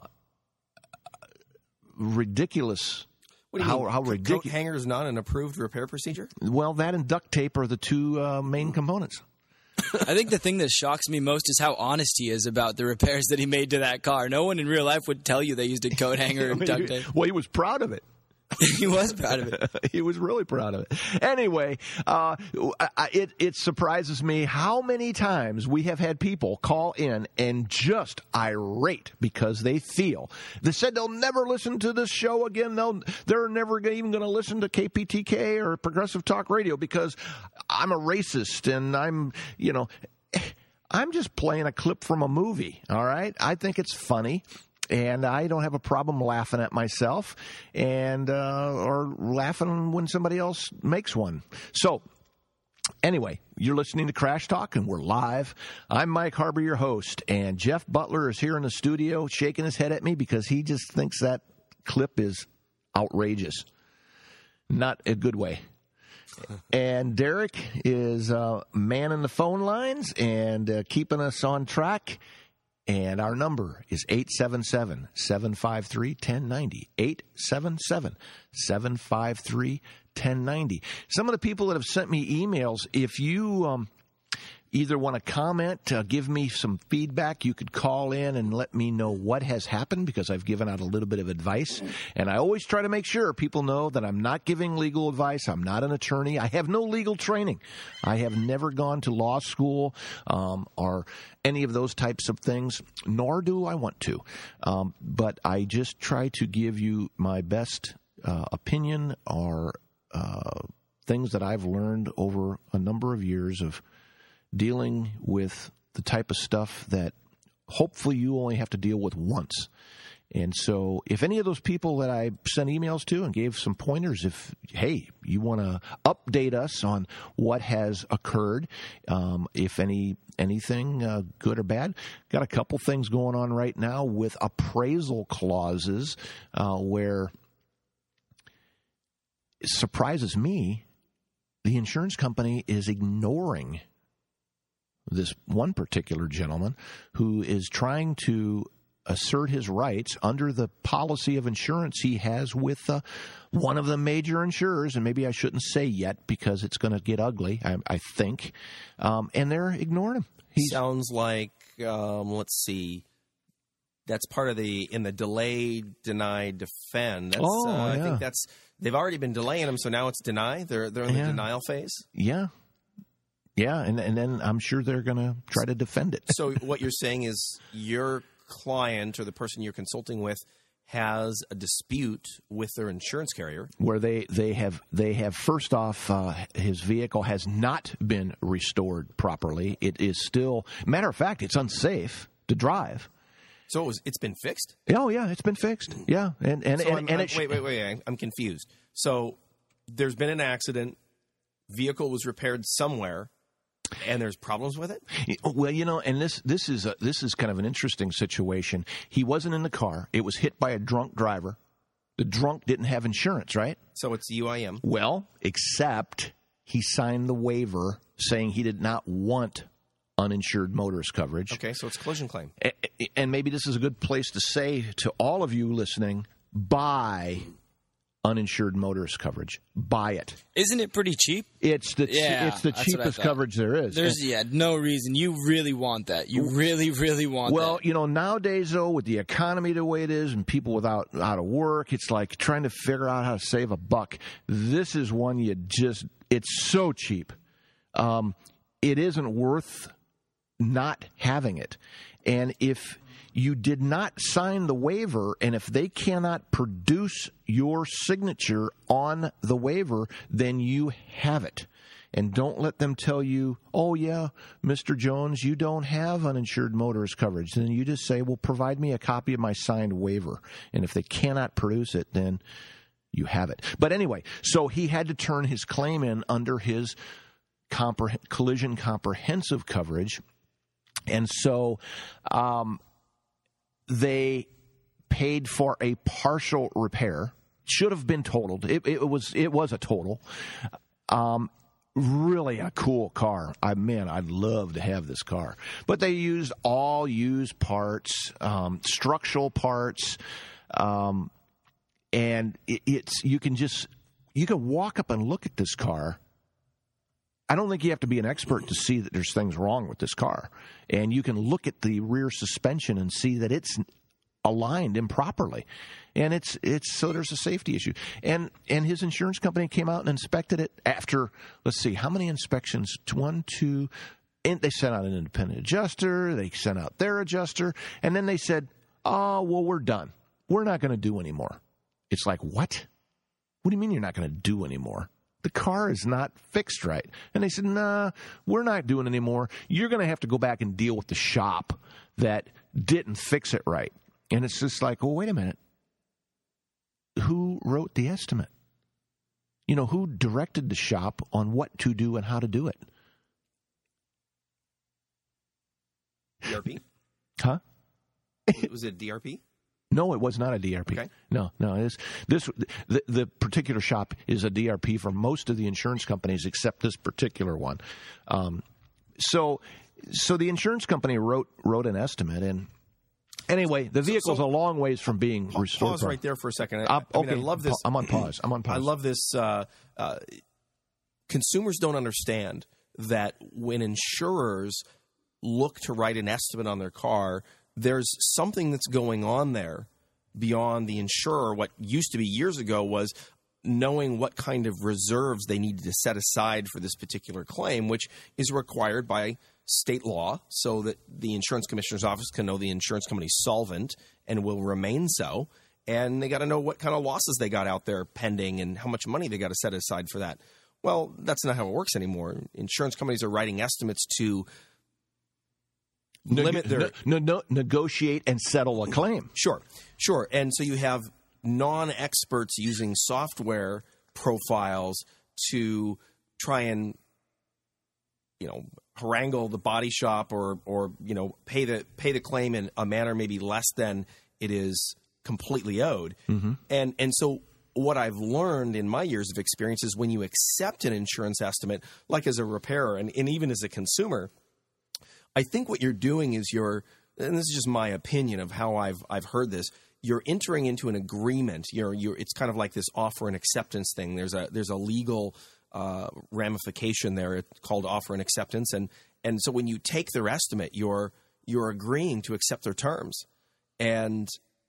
ridiculous. What do you how, mean? how ridiculous. Coat hanger is not an approved repair procedure? Well, that and duct tape are the two uh, main components. I think the thing that shocks me most is how honest he is about the repairs that he made to that car. No one in real life would tell you they used a coat hanger and duct tape. Well, he was proud of it. He was proud of it. He was really proud of it. Anyway, uh, it, it surprises me how many times we have had people call in and just irate because they feel they said they'll never listen to this show again. They'll, they're never even going to listen to K P T K or Progressive Talk Radio because I'm a racist and I'm, you know, I'm just playing a clip from a movie. All right. I think it's funny. And I don't have a problem laughing at myself and uh, or laughing when somebody else makes one. So anyway, you're listening to Crash Talk, and we're live. I'm Mike Harbor, your host, and Jeff Butler is here in the studio shaking his head at me because he just thinks that clip is outrageous. Not a good way. And Derek is uh, manning the phone lines and uh, keeping us on track. And our number is eight seven seven, seven five three, one zero nine zero, eight seven seven, seven five three, ten ninety. Some of the people that have sent me emails, if you um, either want to comment, uh, give me some feedback, you could call in and let me know what has happened, because I've given out a little bit of advice. And I always try to make sure people know that I'm not giving legal advice. I'm not an attorney. I have no legal training. I have never gone to law school um, or any of those types of things, nor do I want to. Um, but I just try to give you my best uh, opinion or uh, things that I've learned over a number of years of dealing with the type of stuff that hopefully you only have to deal with once. And so if any of those people that I sent emails to and gave some pointers, if, hey, you want to update us on what has occurred, um, if any anything uh, good or bad, got a couple things going on right now with appraisal clauses uh, where it surprises me, the insurance company is ignoring this one particular gentleman who is trying to assert his rights under the policy of insurance he has with uh, one of the major insurers, and maybe I shouldn't say yet because it's going to get ugly, I, I think, um, and they're ignoring him. He's, Sounds like, um, let's see, that's part of the, in the delay, deny, defend. That's, oh, uh, yeah. I think that's, they've already been delaying them, so now it's deny. They're, they're in yeah. the denial phase. Yeah. Yeah, and and then I'm sure they're going to try to defend it. So what you're saying is your client or the person you're consulting with has a dispute with their insurance carrier, where they, they have they have first off, uh, his vehicle has not been restored properly. It is still, matter of fact, it's unsafe to drive. So it was, it's been fixed? Oh yeah, it's been fixed. Yeah, and and so and, I'm, and I'm, it, wait wait wait, I'm, I'm confused. So there's been an accident, vehicle was repaired somewhere, and there's problems with it? Well, you know, and this this is a, this is kind of an interesting situation. He wasn't in the car. It was hit by a drunk driver. The drunk didn't have insurance, right? So it's U I M. Well, except he signed the waiver saying he did not want uninsured motorist coverage. Okay, so it's collision claim. And maybe this is a good place to say to all of you listening, buy uninsured motorist coverage. Buy it. Isn't it pretty cheap? It's the yeah, it's the cheapest coverage there is. There's and, yeah, no reason. You really want that. You really, really want well, that. Well, you know, nowadays though, with the economy the way it is and people without out of work, it's like trying to figure out how to save a buck. This is one you just it's so cheap. Um, it isn't worth not having it. And if you did not sign the waiver, and if they cannot produce your signature on the waiver, then you have it. And don't let them tell you, oh, yeah, Mister Jones, you don't have uninsured motorist coverage. Then you just say, well, provide me a copy of my signed waiver. And if they cannot produce it, then you have it. But anyway, so he had to turn his claim in under his compre- collision comprehensive coverage. And so um, they paid for a partial repair. Should have been totaled. It, it was it was a total. Um, really a cool car. I man, I'd love to have this car. But they used all used parts, um, structural parts, um, and it, it's you can just you can walk up and look at this car. I don't think you have to be an expert to see that there's things wrong with this car. And you can look at the rear suspension and see that it's aligned improperly. And it's it's so there's a safety issue. And and his insurance company came out and inspected it after, let's see, how many inspections? One, two, and they sent out an independent adjuster. They sent out their adjuster. And then they said, oh, well, we're done. We're not going to do anymore. It's like, what? What do you mean you're not going to do anymore? The car is not fixed right. And they said, nah, we're not doing it anymore. You're going to have to go back and deal with the shop that didn't fix it right. And it's just like, well, wait a minute. Who wrote the estimate? You know, who directed the shop on what to do and how to do it? D R P? Huh? Was it D R P? No, it was not a D R P. Okay. No, no. It's, this the, the particular shop is a D R P for most of the insurance companies except this particular one. Um, so, so the insurance company wrote wrote an estimate, and Anyway, the vehicle's so, a long ways from being pa- restored. Pause right there for a second. I, Uh, I, mean, okay, I love this. I'm on pause. I'm on pause. I love this. Uh, uh, consumers don't understand that when insurers look to write an estimate on their car, there's something that's going on there beyond the insurer. What used to be years ago was knowing what kind of reserves they needed to set aside for this particular claim, which is required by state law so that the insurance commissioner's office can know the insurance company's solvent and will remain so. And they got to know what kind of losses they got out there pending and how much money they got to set aside for that. Well, that's not how it works anymore. Insurance companies are writing estimates to limit their ne- ne- negotiate and settle a claim. Sure, sure. And so you have non-experts using software profiles to try and, you know, harangue the body shop or, or you know, pay the pay the claim in a manner maybe less than it is completely owed. Mm-hmm. And and so what I've learned in my years of experience is when you accept an insurance estimate, like as a repairer and, and even as a consumer, I think what you're doing is you're, and this is just my opinion of how I've I've heard this, you're entering into an agreement. You're you're it's kind of like this offer and acceptance thing. There's a there's a legal uh, ramification there called offer and acceptance, and and so when you take their estimate, you're you're agreeing to accept their terms, and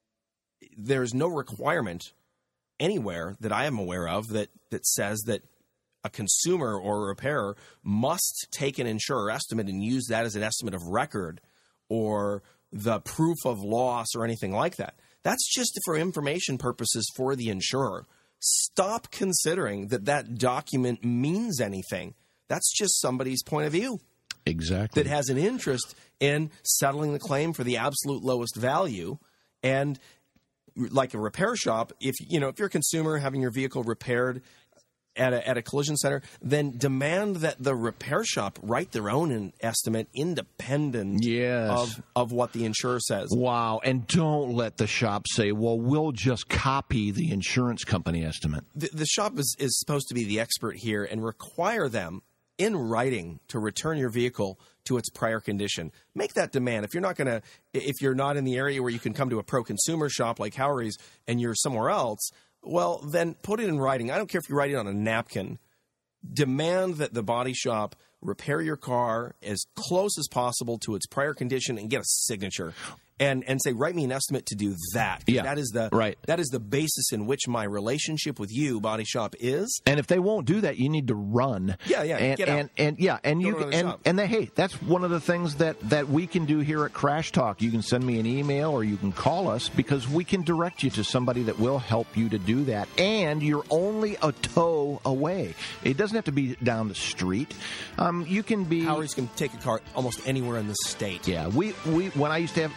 there's no requirement anywhere that I am aware of that that says that a consumer or a repairer must take an insurer estimate and use that as an estimate of record or the proof of loss or anything like that. That's just for information purposes for the insurer. Stop considering that that document means anything. That's just somebody's point of view. Exactly. That has an interest in settling the claim for the absolute lowest value. And like a repair shop, if you know if you're a consumer having your vehicle repaired at a, at a collision center, then demand that the repair shop write their own estimate independent yes. of, of what the insurer says. Wow. And don't let the shop say, well, we'll just copy the insurance company estimate. The, the shop is, is supposed to be the expert here and require them in writing to return your vehicle to its prior condition. Make that demand. If you're not going to, if you're not in the area where you can come to a pro consumer shop like Howery's and you're somewhere else, well, then put it in writing. I don't care if you write it on a napkin. Demand that the body shop repair your car as close as possible to its prior condition and get a signature. And and say, write me an estimate to do that. Yeah, that is the right. That is the basis in which my relationship with you, body shop, is. And if they won't do that, you need to run. Yeah, yeah, and get and, out. and yeah, and Go you to another and shop. and they, hey, that's one of the things that that we can do here at Crash Talk. You can send me an email or you can call us because we can direct you to somebody that will help you to do that. And you're only a tow away. It doesn't have to be down the street. Um, you can be. Howery's can take a car almost anywhere in the state. Yeah, we we when I used to have.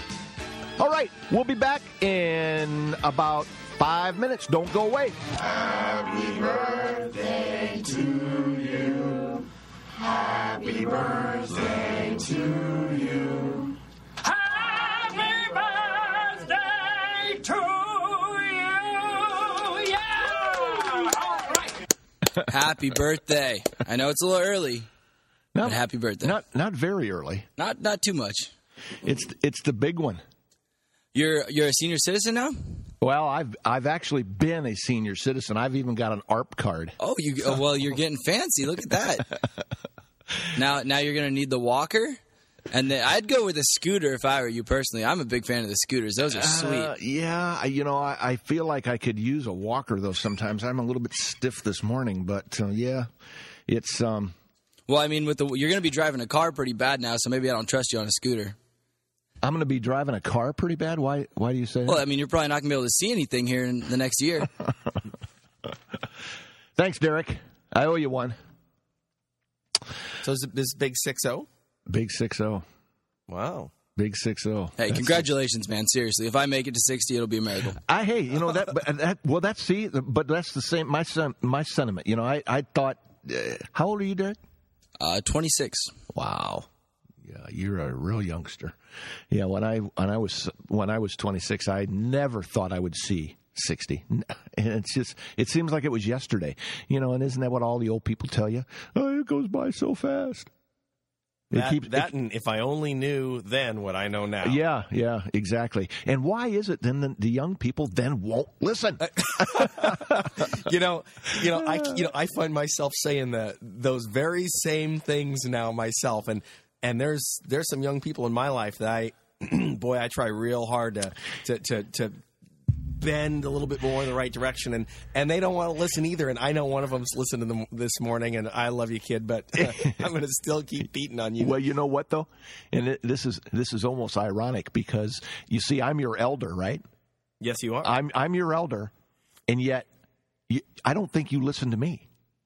All right, we'll be back in about five minutes. Don't go away. Happy birthday to you. Happy birthday to you. Happy birthday to you. Yeah! All right. Happy birthday. I know it's a little early, no, but happy birthday. Not not very early. Not not too much. It's it's the big one. You're you're a senior citizen now? Well, I've I've actually been a senior citizen. I've even got an A R P card. Oh, you oh, well, you're getting fancy. Look at that. now now you're going to need the walker, and then I'd go with a scooter if I were you personally. I'm a big fan of the scooters. Those are sweet. Uh, yeah, I- you know, I, I feel like I could use a walker though. Sometimes I'm a little bit stiff this morning, but uh, yeah, it's um. Well, I mean, with the you're going to be driving a car pretty bad now, so maybe I don't trust you on a scooter. I'm going to be driving a car pretty bad. Why? Why do you say that? Well, I mean, you're probably not going to be able to see anything here in the next year. Thanks, Derek. I owe you one. So is it this big six zero? Big six zero. Wow. Big six zero. Hey, That's congratulations, man. Seriously, if I make it to sixty, it'll be a miracle. I hey, you know that, but that well, that's see, but that's the same. My son, my sentiment. You know, I I thought. Uh, how old are you, Derek? Uh, twenty-six. Wow. Yeah, you're a real youngster. Yeah, when I when I was when I was twenty-six, I never thought I would see sixty. And it's just it seems like it was yesterday. You know, and isn't that what all the old people tell you? Oh, it goes by so fast. It that, keeps, that it, and if I only knew then what I know now. Yeah, yeah, exactly. And why is it then the, the young people then won't listen? you know, you know, I you know I find myself saying that those very same things now myself, and and there's there's some young people in my life that I, boy, I try real hard to to to. to bend a little bit more in the right direction, and, and they don't want to listen either. And I know one of them's listening to them this morning, and I love you, kid, but uh, I'm going to still keep beating on you. Well, you know what though, and it, this is this is almost ironic because you see, I'm your elder, right? Yes, you are. I'm I'm your elder, and yet you, I don't think you listen to me.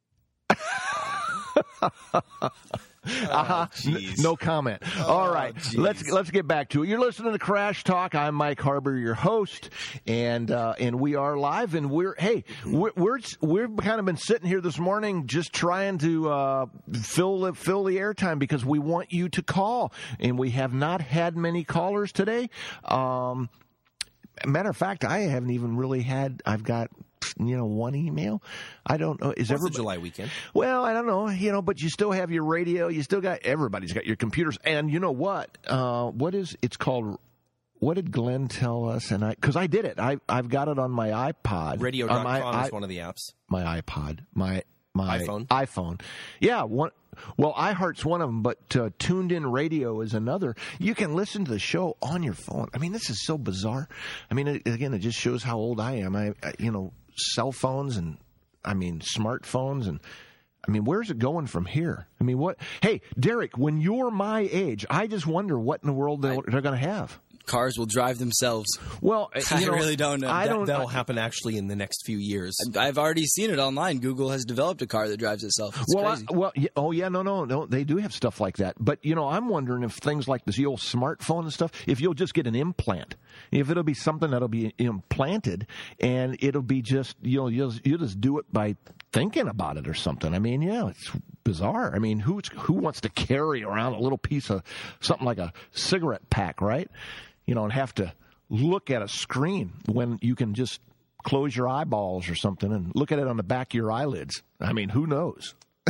Uh-huh. Oh, N- no comment. Oh, All right, geez. let's let's get back to it. You're listening to Crash Talk. I'm Mike Harbor, your host, and uh, and we are live. And we're hey, we're, we're we've kind of been sitting here this morning just trying to uh, fill the, fill the airtime because we want you to call, and we have not had many callers today. Um, matter of fact, I haven't even really had. I've got. You know, one email. I don't know. Is every July weekend? Well, I don't know. You know, but you still have your radio. You still got everybody's got your computers. And you know what? Uh, what is it's called? What did Glenn tell us? And I because I did it. I I've got it on my iPod. Radio on dot com my, is one of the apps. My iPod. My my iPhone. iPhone. Yeah. One. Well, iHeart's one of them, but uh, Tuned In Radio is another. You can listen to the show on your phone. I mean, this is so bizarre. I mean, it, again, it just shows how old I am. I, I you know. Cell phones and, I mean, smartphones and, I mean, where's it going from here? I mean, what? Hey, Derek, when you're my age, I just wonder what in the world they're, they're going to have. Cars will drive themselves. Well, I you know, really don't know. I That, don't. that'll happen actually in the next few years. I've already seen it online. Google has developed a car that drives itself. It's well, crazy. I, well, yeah, oh yeah, no, no, no. They do have stuff like that. But you know, I'm wondering if things like this, the old smartphone and stuff, if you'll just get an implant, if it'll be something that'll be implanted, and it'll be just you know you'll you'll just do it by thinking about it or something. I mean, yeah, it's bizarre. I mean, who's who wants to carry around a little piece of something like a cigarette pack, right? You know, and have to look at a screen when you can just close your eyeballs or something and look at it on the back of your eyelids. I mean, who knows?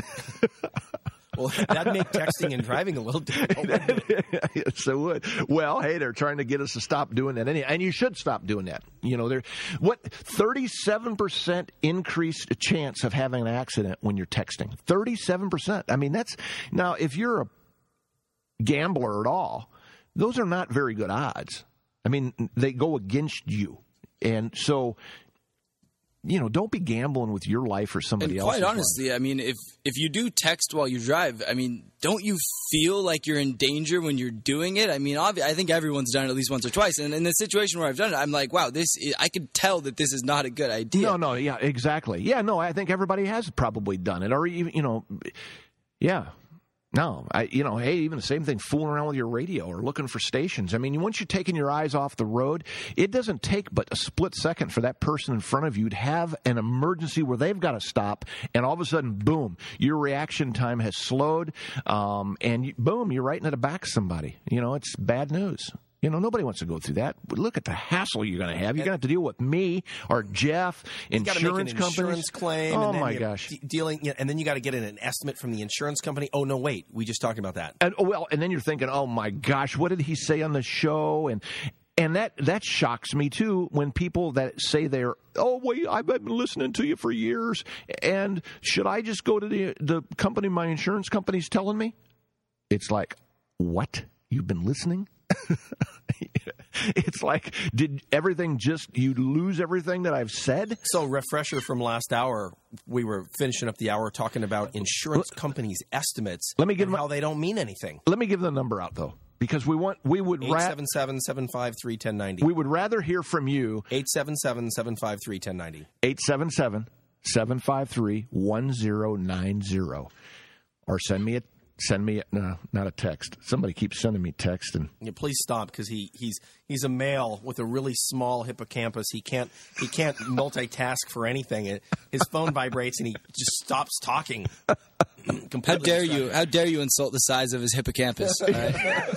Well, that'd make texting and driving a little difficult. Yes, it would. Well, hey, they're trying to get us to stop doing that, anyway, and you should stop doing that. You know, they're what thirty-seven percent increased chance of having an accident when you're texting. thirty-seven percent. I mean, that's now if you're a gambler at all, those are not very good odds. I mean, they go against you, and so. You know, don't be gambling with your life or somebody and else's. Quite honestly, life. I mean, if if you do text while you drive, I mean, don't you feel like you're in danger when you're doing it? I mean, obvi- I think everyone's done it at least once or twice. And in the situation where I've done it, I'm like, wow, this is, I can tell that this is not a good idea. No, no, yeah, exactly. Yeah, no, I think everybody has probably done it, or even, you know, yeah. No, I, you know, hey, even the same thing, fooling around with your radio or looking for stations. I mean, once you're taking your eyes off the road, it doesn't take but a split second for that person in front of you to have an emergency where they've got to stop, and all of a sudden, boom, your reaction time has slowed, um, and you, boom, you're right into the back of somebody. You know, it's bad news. You know, nobody wants to go through that. But look at the hassle you're going to have. You're going to have to deal with me or Jeff, insurance you make an companies. Insurance claim. Oh and then my you're gosh! De- dealing, you know, and then you got to get an estimate from the insurance company. Oh no, wait, we just talked about that. And oh, well, and then you're thinking, oh my gosh, what did he say on the show? And and that that shocks me too when people that say they're oh wait, I've been listening to you for years, and should I just go to the the company my insurance company's telling me? It's like, what? You've been listening? It's like, did everything just, you lose everything that I've said? So, refresher from last hour, we were finishing up the hour talking about insurance companies' estimates. Let me give and them how they don't mean anything. Let me give the number out though, because we want we would eight seven seven, seven five three, one zero nine zero. We would rather hear from you. eight seven seven, seven five three, one zero nine zero. eight seven seven, seven five three, one zero nine zero, or send me a. Send me, a, no, not a text. Somebody keeps sending me text. And yeah, please stop, because he, he's he's a male with a really small hippocampus. He can't he can't multitask for anything. His phone vibrates and he just stops talking. How dare you? How dare you insult the size of his hippocampus? All right?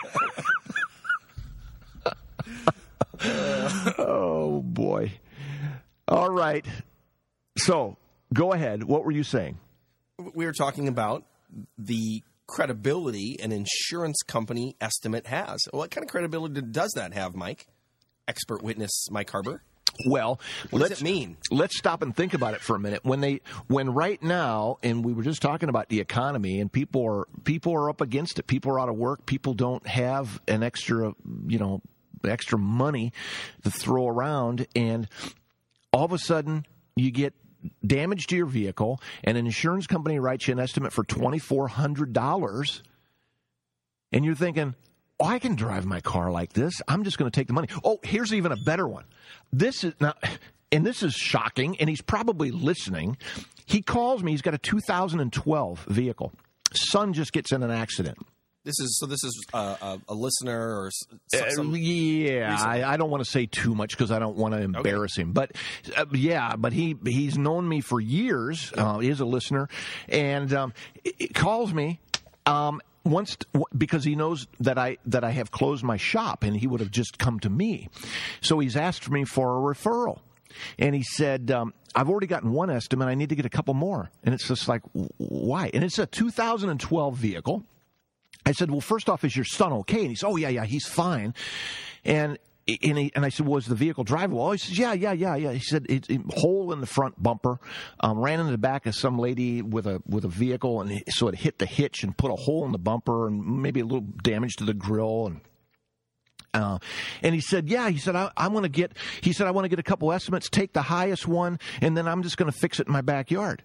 Oh boy! All right. So go ahead. What were you saying? We were talking about the credibility an insurance company estimate has. What kind of credibility does that have, Mike? Expert witness Mike Harbour? Well, what let's, does it mean? Let's stop and think about it for a minute. When they, when right now, and we were just talking about the economy, and people are people are up against it. People are out of work. People don't have an extra, you know, extra money to throw around, and all of a sudden you get damage to your vehicle, and an insurance company writes you an estimate for twenty-four hundred dollars, and you're thinking, oh, I can drive my car like this. I'm just going to take the money. Oh, here's even a better one. This is now, and this is shocking, and he's probably listening. He calls me. He's got a two thousand twelve vehicle. Son just gets in an accident. This is so. This is uh, a, a listener, or s- some uh, yeah. I, I don't want to say too much because I don't want to embarrass okay. him. But uh, yeah, but he he's known me for years. Uh, he is a listener, and um, he calls me. Um, Once, because he knows that I that I have closed my shop, and he would have just come to me. So he's asked me for a referral, and he said, um, "I've already gotten one estimate. I need to get a couple more." And it's just like, why? And it's a two thousand twelve vehicle. I said, "Well, first off, is your son okay?" And he said, "Oh yeah, yeah, he's fine." And And, he, and I said, was the vehicle drivable? Oh, he says, yeah, yeah, yeah, yeah. He said, it, it, hole in the front bumper, um, ran into the back of some lady with a with a vehicle, and it, so it hit the hitch and put a hole in the bumper, and maybe a little damage to the grill. And uh, and he said, yeah, he said, I, I want to get, he said, I want to get a couple estimates, take the highest one, and then I'm just going to fix it in my backyard.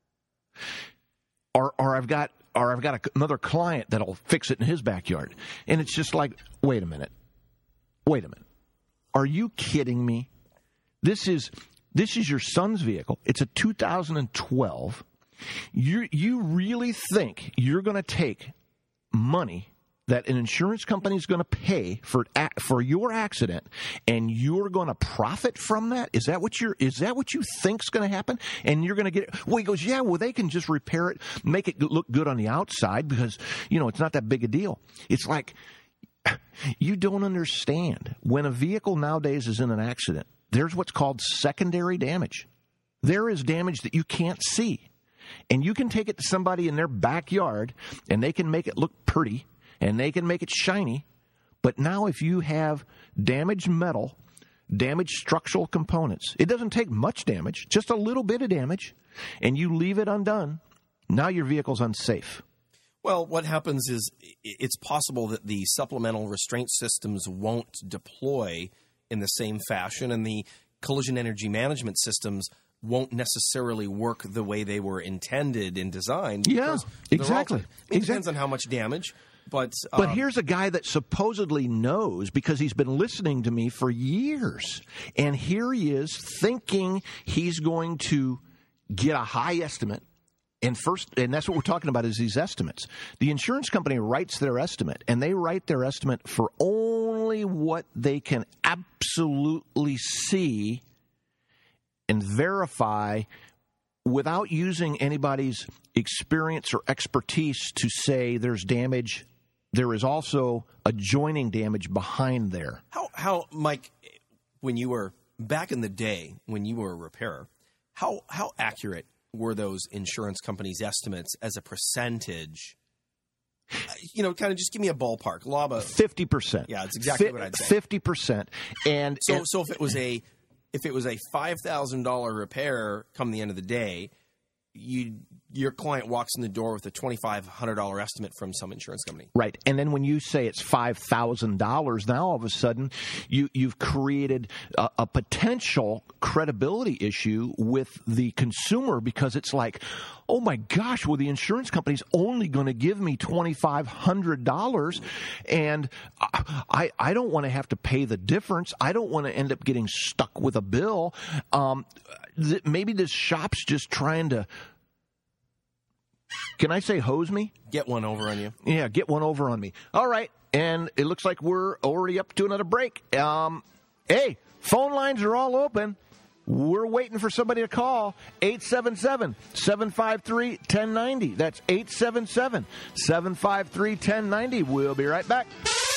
Or, or I've got, or I've got a, another client that'll fix it in his backyard. And it's just like, wait a minute. Wait a minute. Are you kidding me? This is this is your son's vehicle. It's a two thousand twelve. You you really think you're going to take money that an insurance company is going to pay for for your accident, and you're going to profit from that? Is that what you're? Is that what you think's going to happen? And you're going to get it? Well, he goes, yeah. Well, they can just repair it, make it look good on the outside because you know it's not that big a deal. It's like. You don't understand. When a vehicle nowadays is in an accident, there's what's called secondary damage. There is damage that you can't see. And you can take it to somebody in their backyard, and they can make it look pretty, and they can make it shiny. But now if you have damaged metal, damaged structural components, it doesn't take much damage, just a little bit of damage, and you leave it undone, now your vehicle's unsafe. Well, what happens is it's possible that the supplemental restraint systems won't deploy in the same fashion, and the collision energy management systems won't necessarily work the way they were intended and designed. Yeah, exactly. All, it exactly. depends on how much damage. But, but um, here's a guy that supposedly knows because he's been listening to me for years. And here he is thinking he's going to get a high estimate. And first, and that's what we're talking about is these estimates. The insurance company writes their estimate, and they write their estimate for only what they can absolutely see and verify without using anybody's experience or expertise to say there's damage. There is also adjoining damage behind there. How, how, Mike, when you were back in the day, when you were a repairer, how how accurate were those insurance companies' estimates as a percentage? You know, kind of just give me a ballpark. Laba. fifty percent. Yeah, that's exactly F- what I'd say. fifty percent. And so, and, so if it was a if it was a five thousand dollars repair come the end of the day, you your client walks in the door with a twenty-five hundred dollars estimate from some insurance company. Right. And then when you say it's five thousand dollars, now all of a sudden you, you've created a, a potential credibility issue with the consumer because it's like, oh, my gosh, well, the insurance company's only going to give me twenty-five hundred dollars, and I, I don't want to have to pay the difference. I don't want to end up getting stuck with a bill. Um, th- maybe this shop's just trying to, can I say hose me? Get one over on you. Yeah, get one over on me. All right, and it looks like we're already up to another break. Um, hey, phone lines are all open. We're waiting for somebody to call. eight seven seven, seven five three, one zero nine zero. That's eight seven seven, seven five three, one zero nine zero. We'll be right back.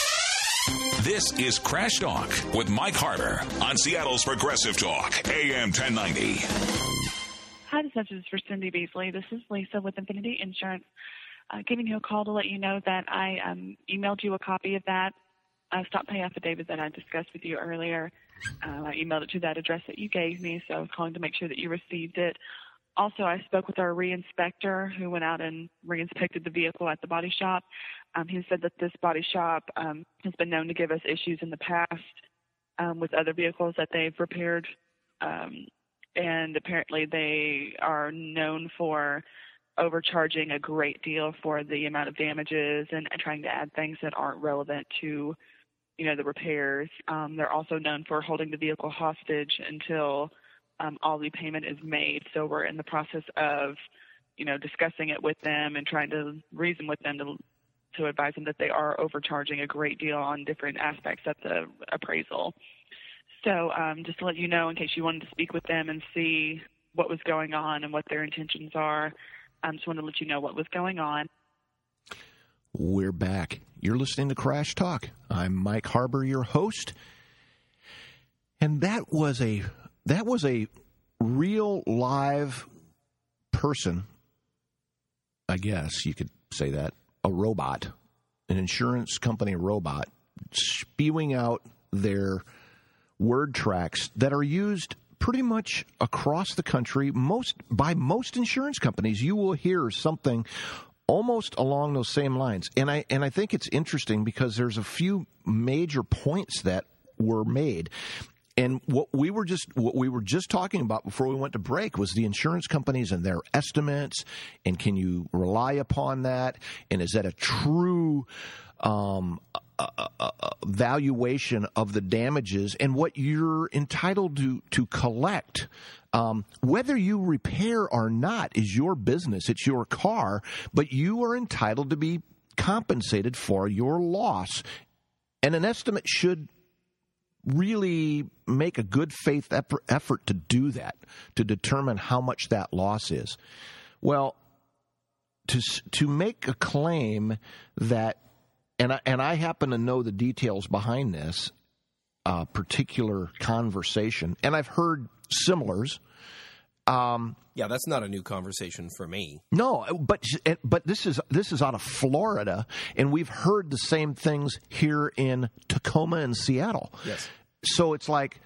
This is Crash Talk with Mike Harbour on Seattle's Progressive Talk, A M ten ninety. Hi, this message is for Cindy Beasley. This is Lisa with Infinity Insurance. uh, giving you a call to let you know that I um, emailed you a copy of that uh, stop pay affidavit that I discussed with you earlier. Uh, I emailed it to that address that you gave me, so I was calling to make sure that you received it. Also, I spoke with our re-inspector who went out and re-inspected the vehicle at the body shop. Um, he said that this body shop um, has been known to give us issues in the past um, with other vehicles that they've repaired. Um, and apparently they are known for overcharging a great deal for the amount of damages and, and trying to add things that aren't relevant to, you know, the repairs. Um, they're also known for holding the vehicle hostage until um, all the payment is made. So we're in the process of, you know, discussing it with them and trying to reason with them to, to advise them that they are overcharging a great deal on different aspects of the appraisal. So um, just to let you know, in case you wanted to speak with them and see what was going on and what their intentions are, I just wanted to let you know what was going on. We're back. You're listening to Crash Talk. I'm Mike Harbour, your host. And that was a that was a real live person, I guess you could say that, a robot, an insurance company robot, spewing out their word tracks that are used pretty much across the country. Most by most insurance companies, you will hear something almost along those same lines. And I and I think it's interesting because there's a few major points that were made. And what we were just what we were just talking about before we went to break was the insurance companies and their estimates, and can you rely upon that? And is that a true um, uh, uh, uh, valuation of the damages and what you're entitled to to collect? Um, whether you repair or not is your business. It's your car, but you are entitled to be compensated for your loss. And an estimate should really make a good faith effort to do that, to determine how much that loss is. Well, to to make a claim that, and I, and I happen to know the details behind this uh, particular conversation, and I've heard similars. Um, yeah, that's not a new conversation for me. No, but but this is this is out of Florida, and we've heard the same things here in Tacoma and Seattle. Yes. So it's like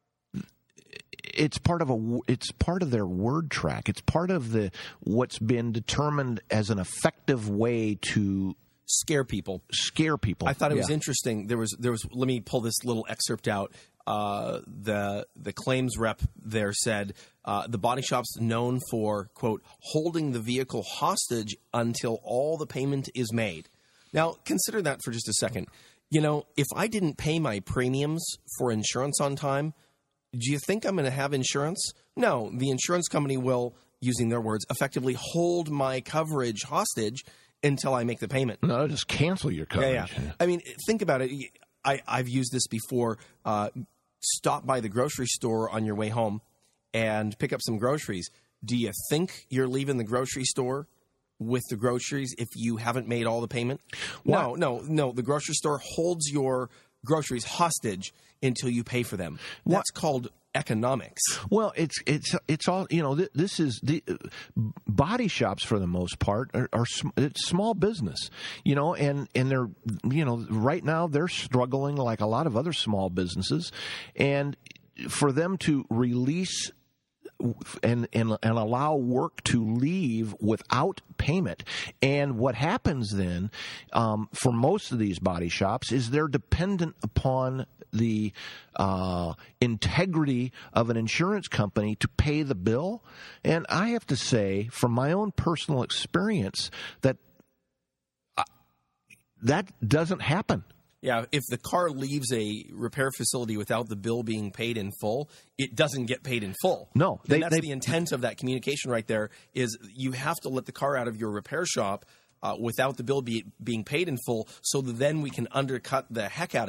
it's part of a it's part of their word track. It's part of the what's been determined as an effective way to scare people. Scare people. I thought it yeah. was interesting. There was there was. Let me pull this little excerpt out. Uh, the the claims rep there said uh, the body shop's known for, quote, holding the vehicle hostage until all the payment is made. Now, consider that for just a second. You know, if I didn't pay my premiums for insurance on time, do you think I'm going to have insurance? No, the insurance company will, using their words, effectively hold my coverage hostage until I make the payment. No, just cancel your coverage. Yeah, yeah. I mean, think about it. I, I've used this before. Uh, stop by the grocery store on your way home and pick up some groceries. Do you think you're leaving the grocery store with the groceries if you haven't made all the payment? Well, no, no, no. The grocery store holds your groceries hostage until you pay for them. That's what? Called economics. Well, it's it's it's all, you know, th- this is the uh, body shops for the most part are, are sm- it's small business, you know, and and they're, you know, right now they're struggling like a lot of other small businesses, and for them to release and and and allow work to leave without payment. And what happens then um, for most of these body shops is they're dependent upon the uh, integrity of an insurance company to pay the bill. And I have to say, from my own personal experience, that uh, that doesn't happen. Yeah, if the car leaves a repair facility without the bill being paid in full, it doesn't get paid in full. No. They, that's they, the intent of that communication right there, is you have to let the car out of your repair shop uh, without the bill be, being paid in full, so that then we can undercut the heck out of it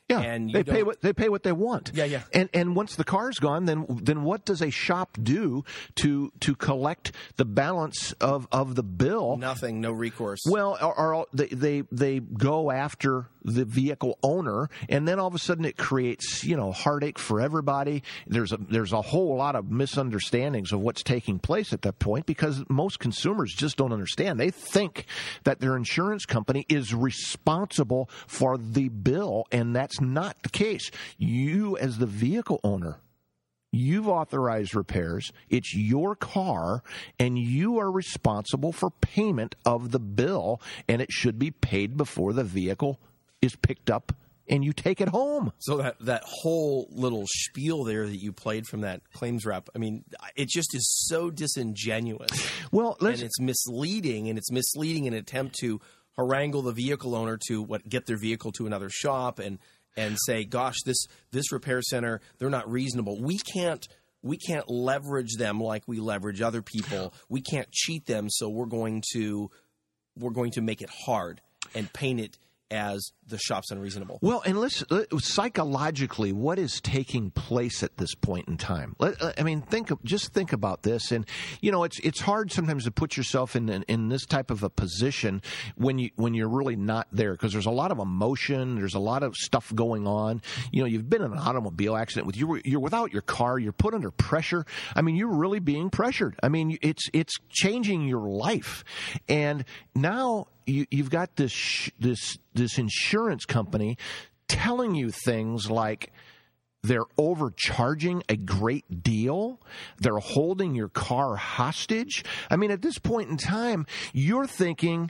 Yeah, and you they pay don't- what they pay what they want. Yeah, yeah. And and once the car's gone, then then what does a shop do to to collect the balance of, of the bill? Nothing, no recourse. Well, or, or they, they they go after the vehicle owner, and then all of a sudden it creates, you know, heartache for everybody. There's a there's a whole lot of misunderstandings of what's taking place at that point because most consumers just don't understand. They think that their insurance company is responsible for the bill, and that's not the case. You, as the vehicle owner, you've authorized repairs. It's your car, and you are responsible for payment of the bill, and it should be paid before the vehicle is picked up and you take it home. So that, that whole little spiel there that you played from that claims rep, I mean, it just is so disingenuous. Well, let's, and it's misleading, and it's misleading in an attempt to harangue the vehicle owner to what get their vehicle to another shop and and say, gosh, this this repair center, they're not reasonable. We can't we can't leverage them like we leverage other people. We can't cheat them, so we're going to we're going to make it hard and paint it as the shop's unreasonable. Well, and let's uh, psychologically, what is taking place at this point in time? Let, uh, I mean, think of, just think about this, and you know, it's it's hard sometimes to put yourself in in, in this type of a position when you when you're really not there, because there's a lot of emotion, there's a lot of stuff going on. You know, you've been in an automobile accident with you, you're without your car, you're put under pressure. I mean, you're really being pressured. I mean, it's it's changing your life, and now you, you've got this sh- this this insurance company telling you things like they're overcharging a great deal. They're holding your car hostage. I mean, at this point in time, you're thinking,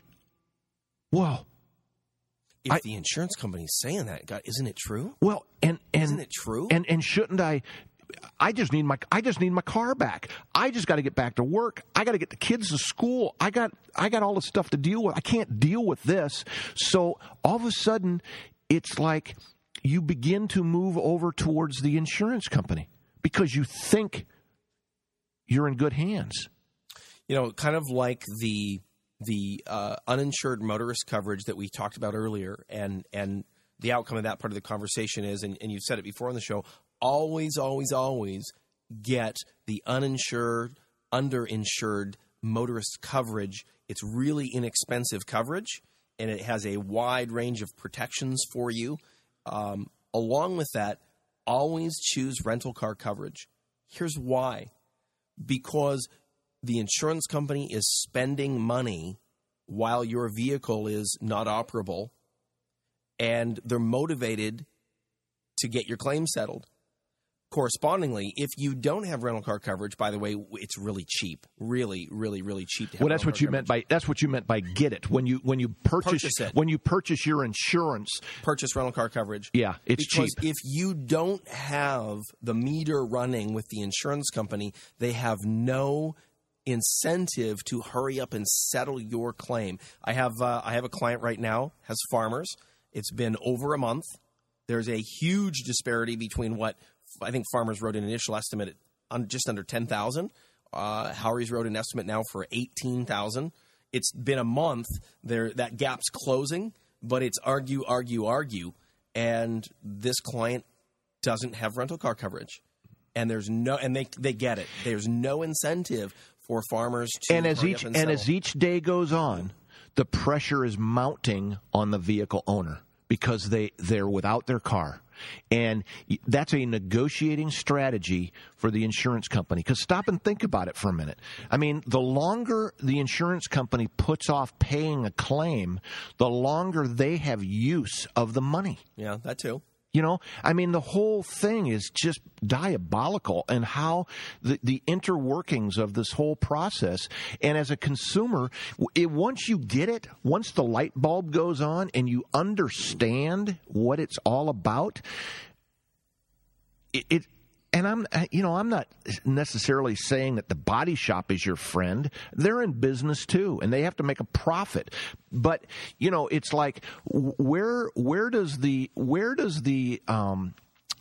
well, if I, the insurance company's saying that, God, isn't it true? Well, and, and isn't it true? And and shouldn't I? I just need my I just need my car back. I just got to get back to work. I got to get the kids to school. I got I got all this stuff to deal with. I can't deal with this. So all of a sudden, it's like you begin to move over towards the insurance company because you think you're in good hands. You know, kind of like the the uh, uninsured motorist coverage that we talked about earlier, and and the outcome of that part of the conversation is, and, and you've said it before on the show, always, always, always get the uninsured, underinsured motorist coverage. It's really inexpensive coverage, and it has a wide range of protections for you. Um, along with that, always choose rental car coverage. Here's why. Because the insurance company is spending money while your vehicle is not operable, and they're motivated to get your claim settled. Correspondingly, if you don't have rental car coverage, by the way, it's really cheap, really, really, really cheap to have. Well, that's what you coverage. meant by that's what you meant by get it when you when you purchase, Purchase it. when you purchase your insurance. Purchase rental car coverage. Yeah, it's because cheap. if you don't have the meter running with the insurance company, they have no incentive to hurry up and settle your claim. I have uh, I have a client right now, has Farmers. It's been over a month. There's a huge disparity between what I think Farmers wrote an initial estimate at un, just under ten thousand dollars. Uh, Howry's wrote an estimate now for eighteen thousand dollars. It's been a month. There, that gap's closing, but it's argue, argue, argue. And this client doesn't have rental car coverage. And there's no, and they they get it. There's no incentive for Farmers to and as hurry each up and, and settle. as each day goes on, the pressure is mounting on the vehicle owner because they they're without their car. And that's a negotiating strategy for the insurance company. Because stop and think about it for a minute. I mean, the longer the insurance company puts off paying a claim, the longer they have use of the money. Yeah, that too. You know, I mean, the whole thing is just diabolical, and how the, the interworkings of this whole process. And as a consumer, it, once you get it, once the light bulb goes on and you understand what it's all about, it, it and I'm, you know, I'm not necessarily saying that the body shop is your friend. They're in business too, and they have to make a profit. But you know, it's like where where does the where does the um,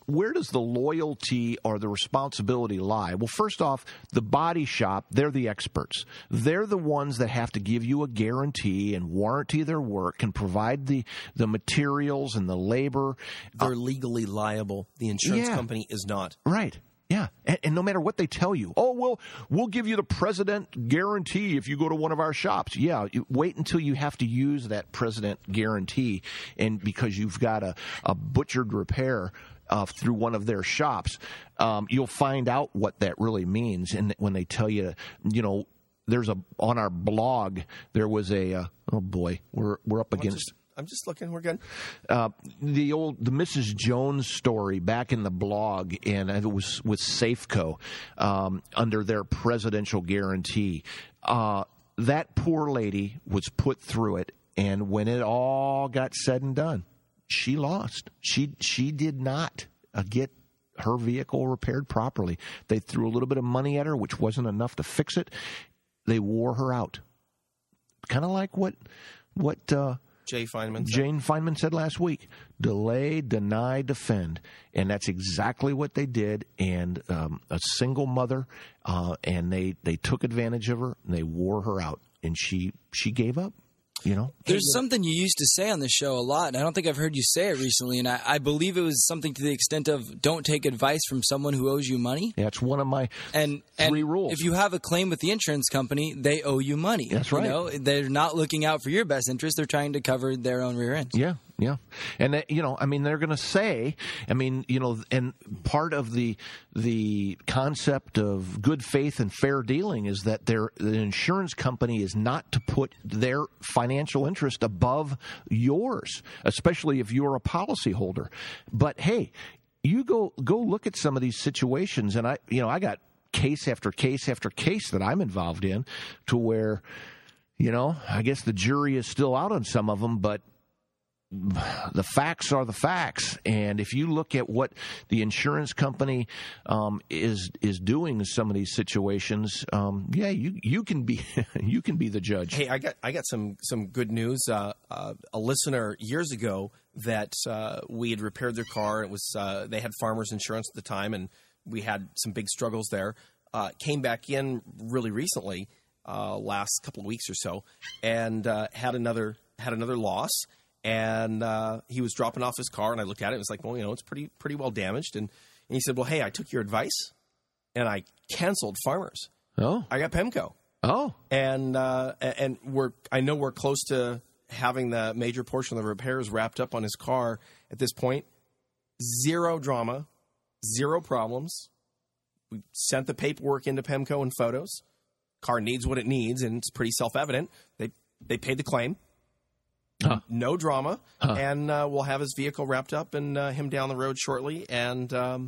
where does the loyalty or the responsibility lie? Well, first off, the body shop, they're the experts. They're the ones that have to give you a guarantee and warranty their work and provide the, the materials and the labor. They're uh, legally liable. The insurance yeah. company is not. Right. Yeah, and, and no matter what they tell you, oh, well, we'll give you the President guarantee if you go to one of our shops. Yeah, you wait until you have to use that President guarantee, and because you've got a, a butchered repair uh, through one of their shops, um, you'll find out what that really means. And when they tell you, you know, there's a on our blog there was a uh, oh boy, we're we're up against. Just- I'm just looking. We're good. Uh, the old, the Missus Jones story back in the blog, and it was with Safeco um, under their presidential guarantee. Uh, that poor lady was put through it, and when it all got said and done, she lost. She she did not uh, get her vehicle repaired properly. They threw a little bit of money at her, which wasn't enough to fix it. They wore her out. Kind of like what what. Uh, Jay Feinman said. Jane Feinman said last week, delay, deny, defend. And that's exactly what they did. And um, a single mother, uh, and they, they took advantage of her, and they wore her out. And she she gave up, you know. There's something you used to say on the show a lot, and I don't think I've heard you say it recently, and I, I believe it was something to the extent of don't take advice from someone who owes you money. That's one of my and, three and rules. If you have a claim with the insurance company, they owe you money. That's right. You know? They're not looking out for your best interest. They're trying to cover their own rear ends. Yeah. Yeah. And, they, you know, I mean, they're going to say, I mean, you know, and part of the the concept of good faith and fair dealing is that their the insurance company is not to put their financial interest above yours, especially if you're a policyholder. But, hey, you go go look at some of these situations, and I, you know, I got case after case after case that I'm involved in to where, you know, I guess the jury is still out on some of them, but the facts are the facts, and if you look at what the insurance company um, is is doing in some of these situations, um, yeah, you you can be you can be the judge. Hey, I got I got some some good news. Uh, uh, a listener years ago that uh, we had repaired their car. It was uh, they had Farmers Insurance at the time, and we had some big struggles there. Uh, came back in really recently, uh, last couple of weeks or so, and uh, had another had another loss. And uh, he was dropping off his car, and I looked at it. It was like, well, you know, it's pretty pretty well damaged. And, and he said, well, hey, I took your advice, and I canceled Farmers. Oh, I got Pemco. Oh, and uh, and we're I know we're close to having the major portion of the repairs wrapped up on his car at this point. Zero drama, zero problems. We sent the paperwork into Pemco and photos. Car needs what it needs, and it's pretty self evident. They they paid the claim. Huh. No drama, huh. and uh, we'll have his vehicle wrapped up and uh, him down the road shortly. And, um,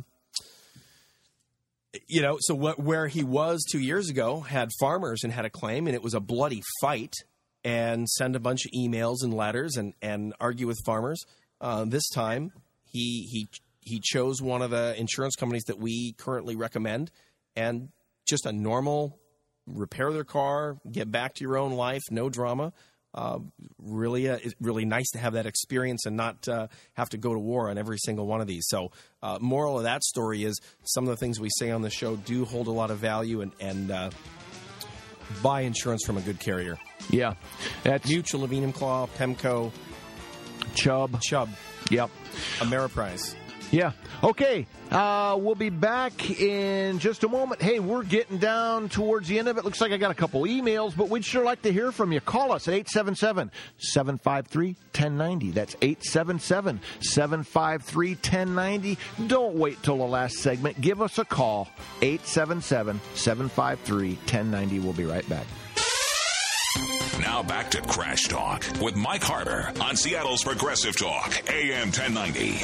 you know, so what, where he was two years ago had Farmers and had a claim, and it was a bloody fight and send a bunch of emails and letters and, and argue with Farmers. Uh, this time, he he he chose one of the insurance companies that we currently recommend, and just a normal repair their car, get back to your own life, no drama. Uh, really, uh, it's really nice to have that experience and not uh, have to go to war on every single one of these. So, uh, moral of that story is some of the things we say on the show do hold a lot of value, and, and uh, buy insurance from a good carrier. Yeah, that's Mutual of Enumclaw, Pemco, Chubb, Chubb. Yep, Ameriprise. Yeah. Okay. Uh, we'll be back in just a moment. Hey, we're getting down towards the end of it. Looks like I got a couple emails, but we'd sure like to hear from you. Call us at eight seven seven, seven five three, one zero nine zero. That's eight seven seven, seven five three, one zero nine zero. Don't wait till the last segment. Give us a call. eight seven seven, seven five three, one zero nine zero. We'll be right back. Now back to Crash Talk with Mike Harbor on Seattle's Progressive Talk, A M ten ninety.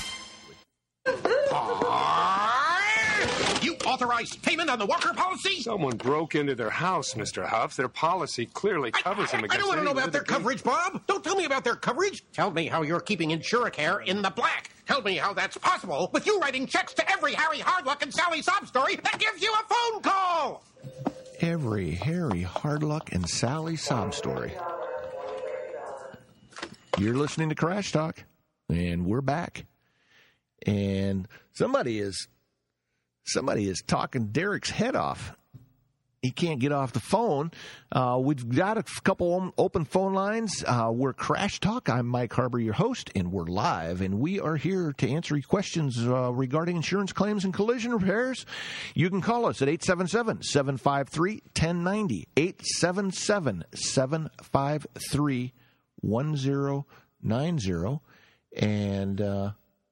You authorized payment on the Walker policy? Someone broke into their house, Mister Huff. Their policy clearly covers I, I, them against I don't want to know any about their coverage, Bob. Don't tell me about their coverage. Tell me how you're keeping Insuracare in the black. Tell me how that's possible with you writing checks to every Harry Hardluck and Sally Sob story that gives you a phone call. Every Harry Hardluck and Sally Sob story. You're listening to Crash Talk, and we're back. And somebody is somebody is talking Derek's head off. He can't get off the phone. Uh, we've got a couple open phone lines. Uh, we're Crash Talk. I'm Mike Harbour, your host, and we're live. And we are here to answer your questions uh, regarding insurance claims and collision repairs. You can call us at eight seven seven, seven five three, one zero nine zero, eight seven seven, seven five three, one zero nine zero. And uh,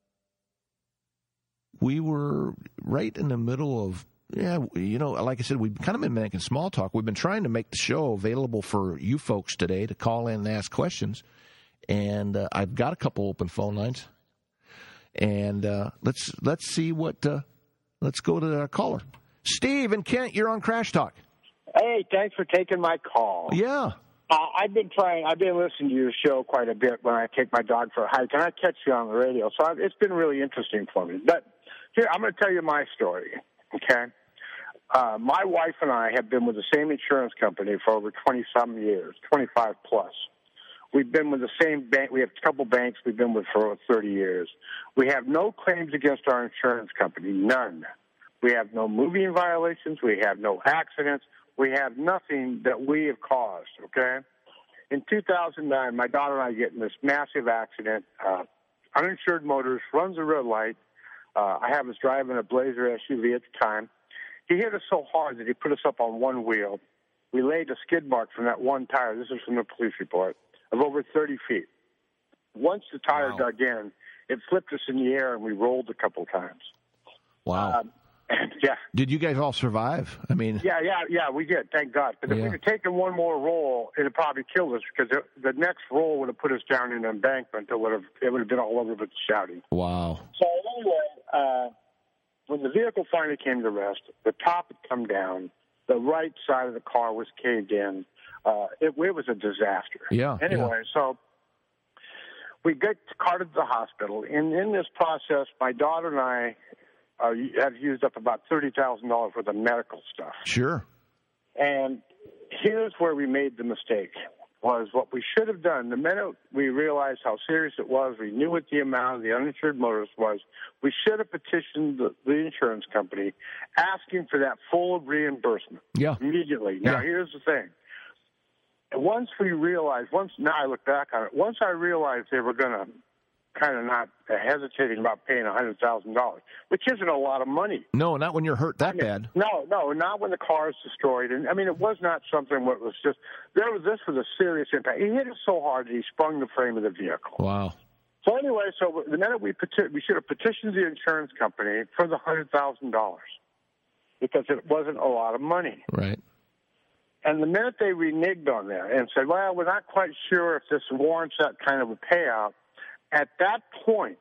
we were right in the middle of Yeah, you know, like I said, we've kind of been making small talk. We've been trying to make the show available for you folks today to call in and ask questions. And uh, I've got a couple open phone lines. And uh, let's let's see what, uh, let's go to the caller. Steve and Kent, you're on Crash Talk. Hey, thanks for taking my call. Yeah. Uh, I've been trying, I've been listening to your show quite a bit when I take my dog for a hike, and I catch you on the radio. So I've, it's been really interesting for me. But here, I'm going to tell you my story. Okay. Uh, my wife and I have been with the same insurance company for over twenty-some years, twenty-five plus. We've been with the same bank. We have a couple banks we've been with for over thirty years. We have no claims against our insurance company, none. We have no moving violations. We have no accidents. We have nothing that we have caused, okay? In two thousand nine, my daughter and I get in this massive accident. Uh, uninsured motorist runs a red light. Uh, I have us driving a Blazer S U V at the time. He hit us so hard that he put us up on one wheel. We laid a skid mark from that one tire, this is from the police report, of over thirty feet. Once the tire wow. dug in, it flipped us in the air and we rolled a couple times. Wow. Um, yeah. Did you guys all survive? I mean, yeah, yeah, yeah, we did. Thank God. But if yeah. we had taken one more roll, it'd probably killed us because it, the next roll would have put us down in an embankment. It would have, it would have been all over but shouting. Wow. So anyway, uh, when the vehicle finally came to rest, the top had come down. The right side of the car was caved in. Uh, it, it was a disaster. Yeah. Anyway, yeah. so we get carted to the hospital. And in this process, my daughter and I Uh, have used up about thirty thousand dollars worth of medical stuff. Sure. And here's where we made the mistake, was what we should have done. The minute we realized how serious it was, we knew what the amount of the uninsured motorist was, we should have petitioned the, the insurance company asking for that full reimbursement yeah. immediately. Now, yeah. here's the thing. Once we realized, once now I look back on it, once I realized they were going to kind of not hesitating about paying one hundred thousand dollars, which isn't a lot of money. No, not when you're hurt that I mean, bad. No, no, not when the car is destroyed. And I mean, it was not something what was just, there was, this was a serious impact. He hit it so hard that he sprung the frame of the vehicle. Wow. So anyway, so the minute we peti- we should have petitioned the insurance company for the one hundred thousand dollars because it wasn't a lot of money. Right. And the minute they reneged on that and said, well, we're not quite sure if this warrants that kind of a payout, At that point,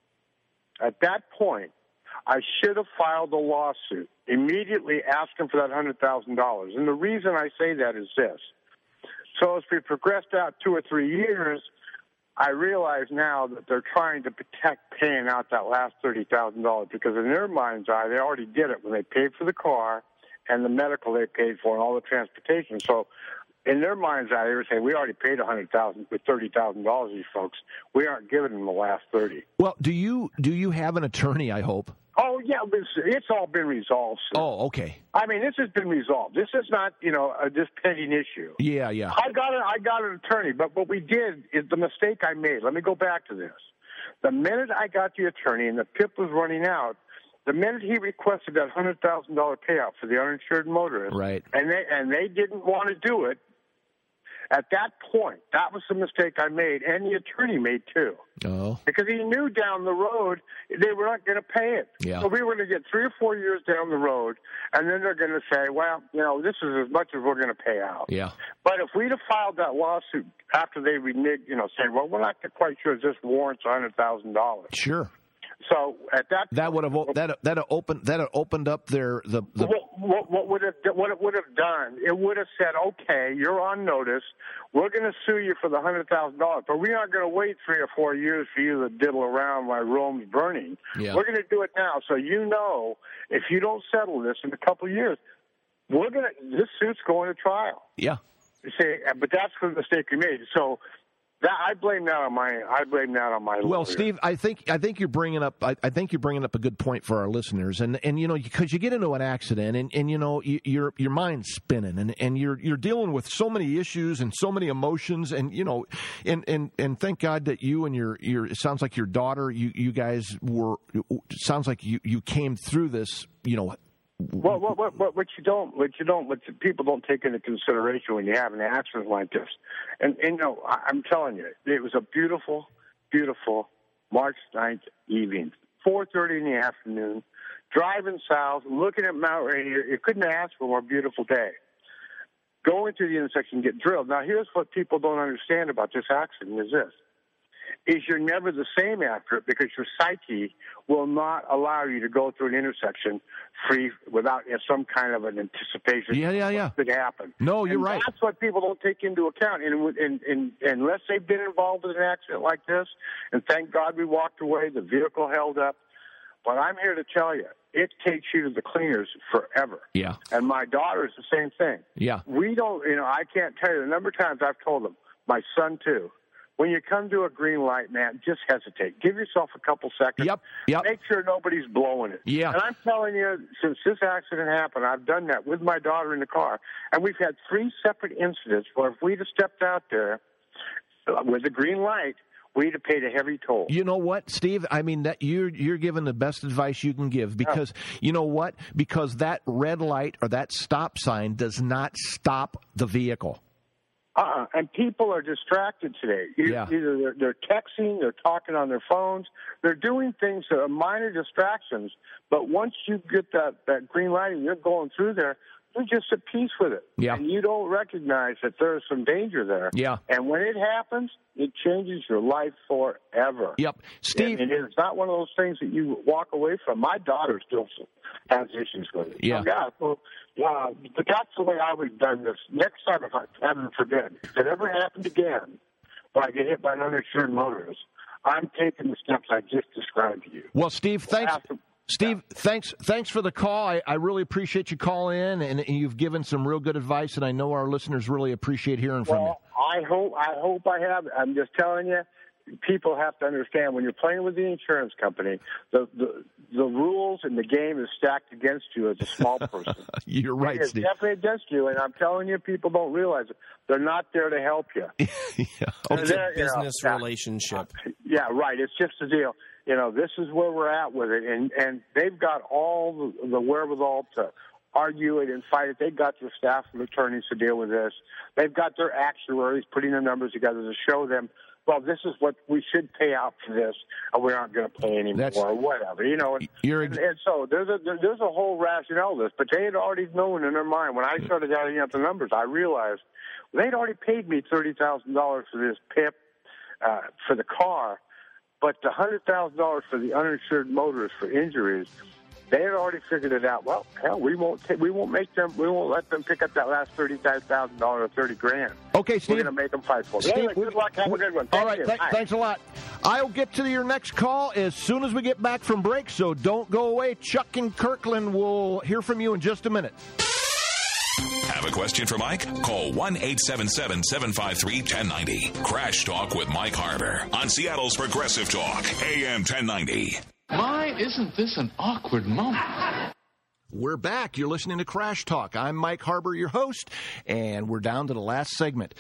at that point, I should have filed a lawsuit immediately asking for that one hundred thousand dollars. And the reason I say that is this. So as we progressed out two or three years, I realize now that they're trying to protect paying out that last thirty thousand dollars because in their mind's eye, they already did it when they paid for the car and the medical they paid for and all the transportation. So in their minds, I were saying we already paid a hundred thousand with thirty thousand dollars. These folks, we aren't giving them the last thirty. Well, do you do you have an attorney? I hope. Oh yeah, it's, it's all been resolved. Sir. Oh, okay. I mean, this has been resolved. This is not you know a, this pending issue. Yeah, yeah. I got a, I got an attorney, but what we did is the mistake I made. Let me go back to this. The minute I got the attorney and the P I P was running out. The minute he requested that one hundred thousand dollars payout for the uninsured motorist, right. and they and they didn't want to do it, at that point, that was the mistake I made, and the attorney made too. Oh. Because he knew down the road they were not going to pay it. Yeah. So we were going to get three or four years down the road, and then they're going to say, well, you know, this is as much as we're going to pay out. Yeah. But if we'd have filed that lawsuit after they reneged, you know, saying, well, we're not quite sure this warrants one hundred thousand dollars. Sure. So at that that would have that that opened that opened up their the, the what, what, what would have what it would have done? It would have said, okay, you're on notice. We're going to sue you for the hundred thousand dollars, but we aren't going to wait three or four years for you to diddle around while Rome's burning. Yeah. We're going to do it now, so you know if you don't settle this in a couple of years, we're going to this suit's going to trial. Yeah. You see, but that's the mistake we made. So That, I blame that on my. I blame that on my. Well, lawyer. Steve, I think I think you're bringing up. I, I think you're bringing up a good point for our listeners, and and you know because you get into an accident, and, and you know you, your your mind's spinning, and, and you're you're dealing with so many issues and so many emotions, and you know, and and, and thank God that you and your your it sounds like your daughter, you you guys were. It sounds like you you came through this, you know. What, what, what, what, what you don't, what you don't, what people don't take into consideration when you have an accident like this, and, and you know, I, I'm telling you, it was a beautiful, beautiful March ninth evening, four thirty in the afternoon, driving south, looking at Mount Rainier. You couldn't ask for a more beautiful day. Going to the intersection, get drilled. Now, here's what people don't understand about this accident: is this. Is you're never the same after it because your psyche will not allow you to go through an intersection free without some kind of an anticipation. Yeah, yeah, yeah. Of what could happen. No, you're and right. That's what people don't take into account. And, and, and, and unless they've been involved in an accident like this, and thank God we walked away, the vehicle held up. But I'm here to tell you, it takes you to the cleaners forever. Yeah. And my daughter is the same thing. Yeah. We don't, you know, I can't tell you the number of times I've told them, my son too, when you come to a green light, man, just hesitate. Give yourself a couple seconds. Yep, yep. Make sure nobody's blowing it. Yeah. And I'm telling you, since this accident happened, I've done that with my daughter in the car. And we've had three separate incidents where if we'd have stepped out there with a green light, we'd have paid a heavy toll. You know what, Steve? I mean, that you're you're giving the best advice you can give because you know what? Because that red light or that stop sign does not stop the vehicle. Uh-uh. And people are distracted today. Either, Yeah. either they're, they're texting, they're talking on their phones, they're doing things that are minor distractions. But once you get that, that green light and you're going through there, you're just at peace with it. Yeah. And you don't recognize that there's some danger there. Yeah. And when it happens, it changes your life forever. Yep. Steve. And it's not one of those things that you walk away from. My daughter still has issues with it. Yeah. So, yeah. So, yeah, but that's the way I would have done this. Next time, if I, heaven forbid, if it ever happened again, when I get hit by an uninsured motorist, I'm taking the steps I just described to you. Well, Steve, thanks. Steve, thanks thanks for the call. I, I really appreciate you calling in, and, and you've given some real good advice, and I know our listeners really appreciate hearing from Well, I hope I hope I have. I'm just telling you, people have to understand when you're playing with the insurance company, the the, the rules and the game is stacked against you as a small person. you. You're right, It's Steve. definitely against you, and I'm telling you, people don't realize it. They're not there to help you. yeah. They're It's a there, you know, business yeah. relationship. Yeah, right. It's just a deal. You know, this is where we're at with it, and and they've got all the, the wherewithal to argue it and fight it. They've got their staff of attorneys to deal with this. They've got their actuaries putting the numbers together to show them, well, this is what we should pay out for this, and we aren't going to pay anymore, That's- or whatever. You know, and, You're and, and so there's a there, there's a whole rationale to this, but they had already known in their mind. When I started adding up the numbers, I realized they'd already paid me thirty thousand dollars for this P I P uh, for the car. But the one hundred thousand dollars for the uninsured motorist for injuries, they had already figured it out. Well, hell, we won't t- we won't make them we won't let them pick up that last thirty-five thousand dollars or thirty grand. Okay, Steve. We're going to make them fight for it. Steve, Anyway, good luck. Have a good one. All Thank right, you. th- Bye. thanks a lot. I'll get to your next call as soon as we get back from break, so don't go away. Chuck in Kirkland will hear from you in just a minute. Have a question for Mike? Call one eight seven seven, seven five three, one zero nine zero. Crash Talk with Mike Harbour on Seattle's Progressive Talk, A M ten ninety. My, isn't this an awkward moment? We're back. You're listening to Crash Talk. I'm Mike Harbour, your host, and we're down to the last segment.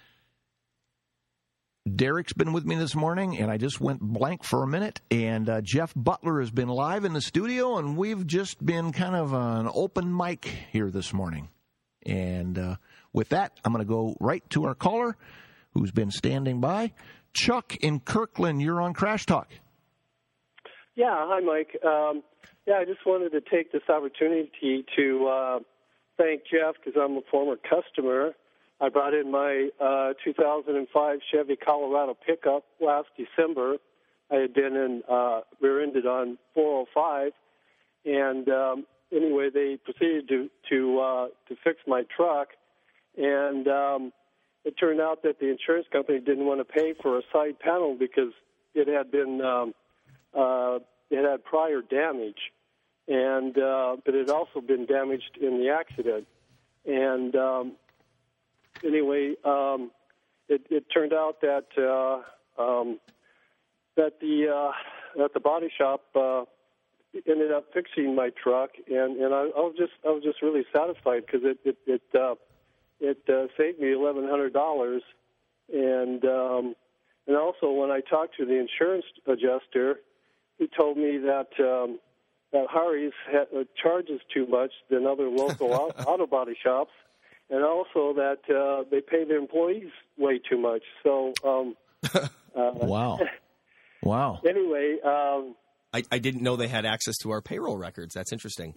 Derek's been with me this morning, and I just went blank for a minute. And uh, Jeff Butler has been live in the studio, and we've just been kind of an open mic here this morning. And uh, with that, I'm going to go right to our caller who's been standing by. Chuck in Kirkland, you're on Crash Talk. Yeah, hi, Mike. Um, yeah, I just wanted to take this opportunity to uh, thank Jeff because I'm a former customer. I brought in my uh, two thousand five Chevy Colorado pickup last December. I had been in uh, rear-ended on four oh five, and um, anyway, they proceeded to to uh, to fix my truck, and um, it turned out that the insurance company didn't want to pay for a side panel because it had been um, uh, it had prior damage, and uh, but it had also been damaged in the accident, and um, anyway, um, it, it turned out that uh, um, that the uh, that the body shop uh, ended up fixing my truck, and, and I, I was just I was just really satisfied because it it it, uh, it uh, saved me eleven hundred dollars, and um, and also when I talked to the insurance adjuster, he told me that um, that Harry's ha- uh, charges too much than other local auto body shops, and also that uh, they pay their employees way too much. So, um, uh, wow, wow. Anyway, um, I, I didn't know they had access to our payroll records. That's interesting.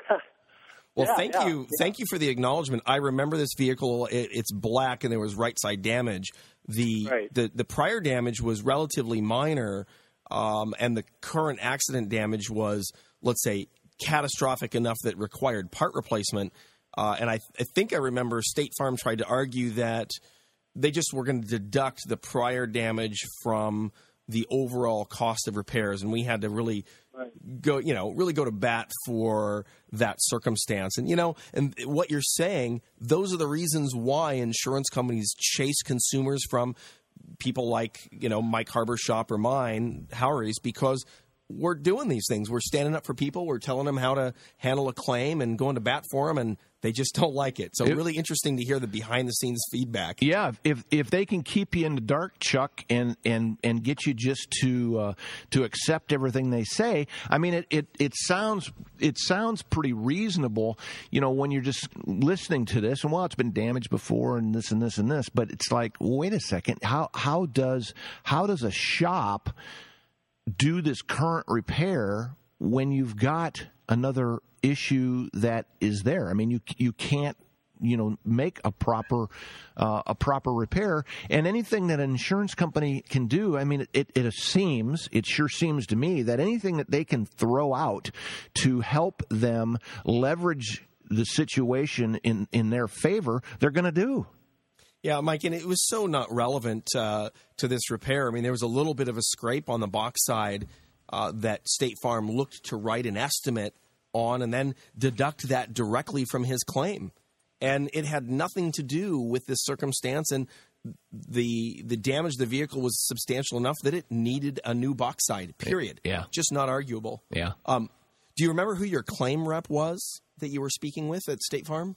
Well, yeah, thank yeah, you, yeah. thank you for the acknowledgement. I remember this vehicle. It, it's black, and there was right side damage. The Right. the the prior damage was relatively minor, um, and the current accident damage was, let's say, catastrophic enough that required part replacement. Uh, and I, I think I remember State Farm tried to argue that they just were going to deduct the prior damage from the overall cost of repairs, and we had to really go, you know, really go to bat for that circumstance. And, you know, and what you're saying, those are the reasons why insurance companies chase consumers from people like, you know, Mike Harbour Shop or mine, Howery's, because we're doing these things. We're standing up for people. We're telling them how to handle a claim and going to bat for them, and they just don't like it. So It- really interesting to hear the behind-the-scenes feedback. Yeah, if if they can keep you in the dark, Chuck, and and and get you just to uh, to accept everything they say, I mean, it, it it sounds it sounds pretty reasonable, you know, when you're just listening to this. And well, it's been damaged before, and this and this and this, but it's like, wait a second, how how does how does a shop do this current repair when you've got another issue that is there? I mean, you you can't, you know, make a proper uh, a proper repair, and anything that an insurance company can do, I mean, it, it seems, it sure seems to me that anything that they can throw out to help them leverage the situation in, in their favor, they're going to do. Yeah, Mike, and it was so not relevant uh, to this repair. I mean, there was a little bit of a scrape on the box side uh, that State Farm looked to write an estimate on and then deduct that directly from his claim. And it had nothing to do with this circumstance, and the the damage to the vehicle was substantial enough that it needed a new box side, period. Yeah. Just not arguable. Yeah. Um, do you remember who your claim rep was that you were speaking with at State Farm?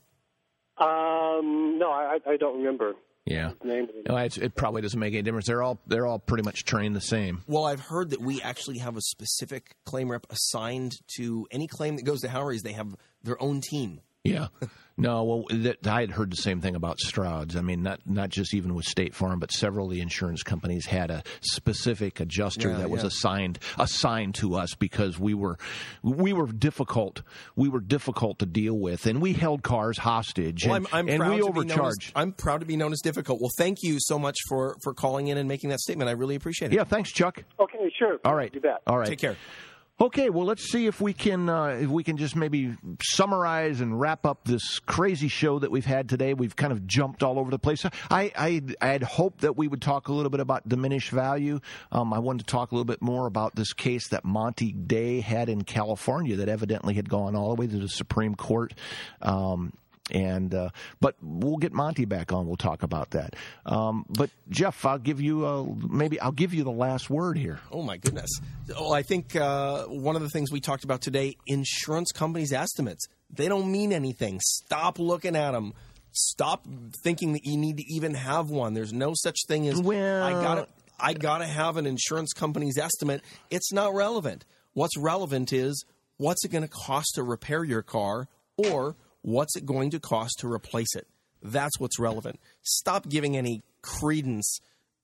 Um, no, I, I don't remember. Yeah. his name. No, it's, it probably doesn't make any difference. They're all they're all pretty much trained the same. Well, I've heard that we actually have a specific claim rep assigned to any claim that goes to Howery's. They have their own team. Yeah. No, well, that, I had heard the same thing about Stroud's. I mean, not not just even with State Farm, but several of the insurance companies had a specific adjuster Yeah, that was yeah. assigned assigned to us because we were we were difficult we were difficult to deal with, and we held cars hostage, Well, and, I'm, I'm and proud we to be known as, overcharged. I'm proud to be known as difficult. Well, thank you so much for, for calling in and making that statement. I really appreciate it. Yeah, thanks, Chuck. Okay, sure. All right. You bet. All right. Take care. Okay, well, let's see if we can uh, if we can just maybe summarize and wrap up this crazy show that we've had today. We've kind of jumped all over the place. I I, I had hoped that we would talk a little bit about diminished value. Um, I wanted to talk a little bit more about this case that Monty Day had in California that evidently had gone all the way to the Supreme Court. Um, And uh, but we'll get Monty back on. We'll talk about that. Um, but Jeff, I'll give you a, maybe I'll give you the last word here. Oh, my goodness. Well, I think uh, one of the things we talked about today, insurance companies' estimates, they don't mean anything. Stop looking at them. Stop thinking that you need to even have one. There's no such thing as, well, I gotta, I gotta have an insurance company's estimate. It's not relevant. What's relevant is, what's it going to cost to repair your car, or what's it going to cost to replace it? That's what's relevant. Stop giving any credence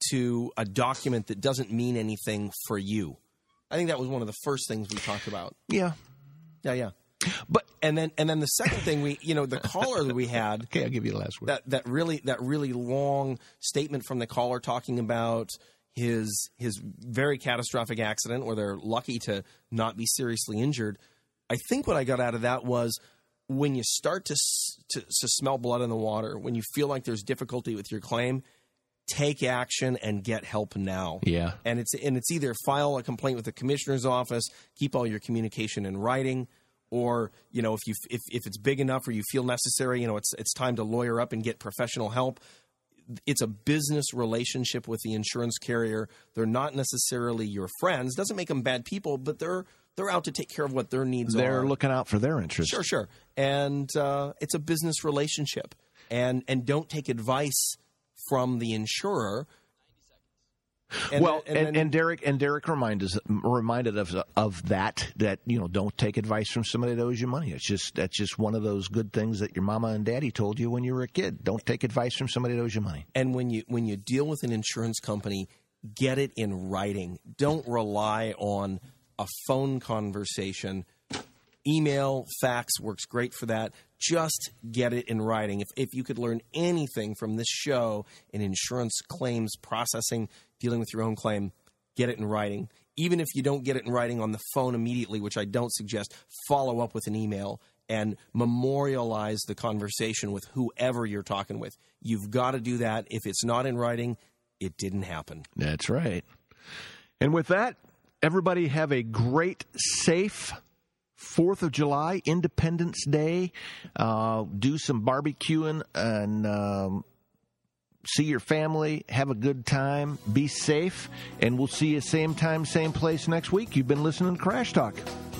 to a document that doesn't mean anything for you. I think that was one of the first things we talked about. Yeah. Yeah, yeah. But and then and then the second thing we you know the caller that we had okay, I'll give you the last word. That that really that really long statement from the caller talking about his his very catastrophic accident where they're lucky to not be seriously injured. I think what I got out of that was, when you start to, to to smell blood in the water, when you feel like there's difficulty with your claim, take action and get help now. Yeah. And it's and it's either file a complaint with the commissioner's office, keep all your communication in writing, or, you know, if you if, if it's big enough or you feel necessary, you know, it's it's time to lawyer up and get professional help. it's a business relationship with the insurance carrier. They're not necessarily your friends. Doesn't make them bad people, but they're they're out to take care of what their needs They're are. They're looking out for their interests. Sure, sure. And uh, it's a business relationship. And and don't take advice from the insurer. And well, and, and, and, and Derek and Derek reminded us, reminded of of that that you know don't take advice from somebody that owes you money. It's just that's just one of those good things that your mama and daddy told you when you were a kid. Don't take advice from somebody that owes you money. And when you when you deal with an insurance company, get it in writing. Don't rely on a phone conversation. Email, fax works great for that. Just get it in writing. If if you could learn anything from this show in insurance claims processing, dealing with your own claim, get it in writing. Even if you don't get it in writing on the phone immediately, which I don't suggest, follow up with an email and memorialize the conversation with whoever you're talking with. You've got to do that. If it's not in writing, it didn't happen. That's right. And with that, everybody have a great, safe fourth of July, Independence Day. Uh, do some barbecuing and um, see your family. Have a good time. Be safe. And we'll see you same time, same place next week. You've been listening to Crash Talk.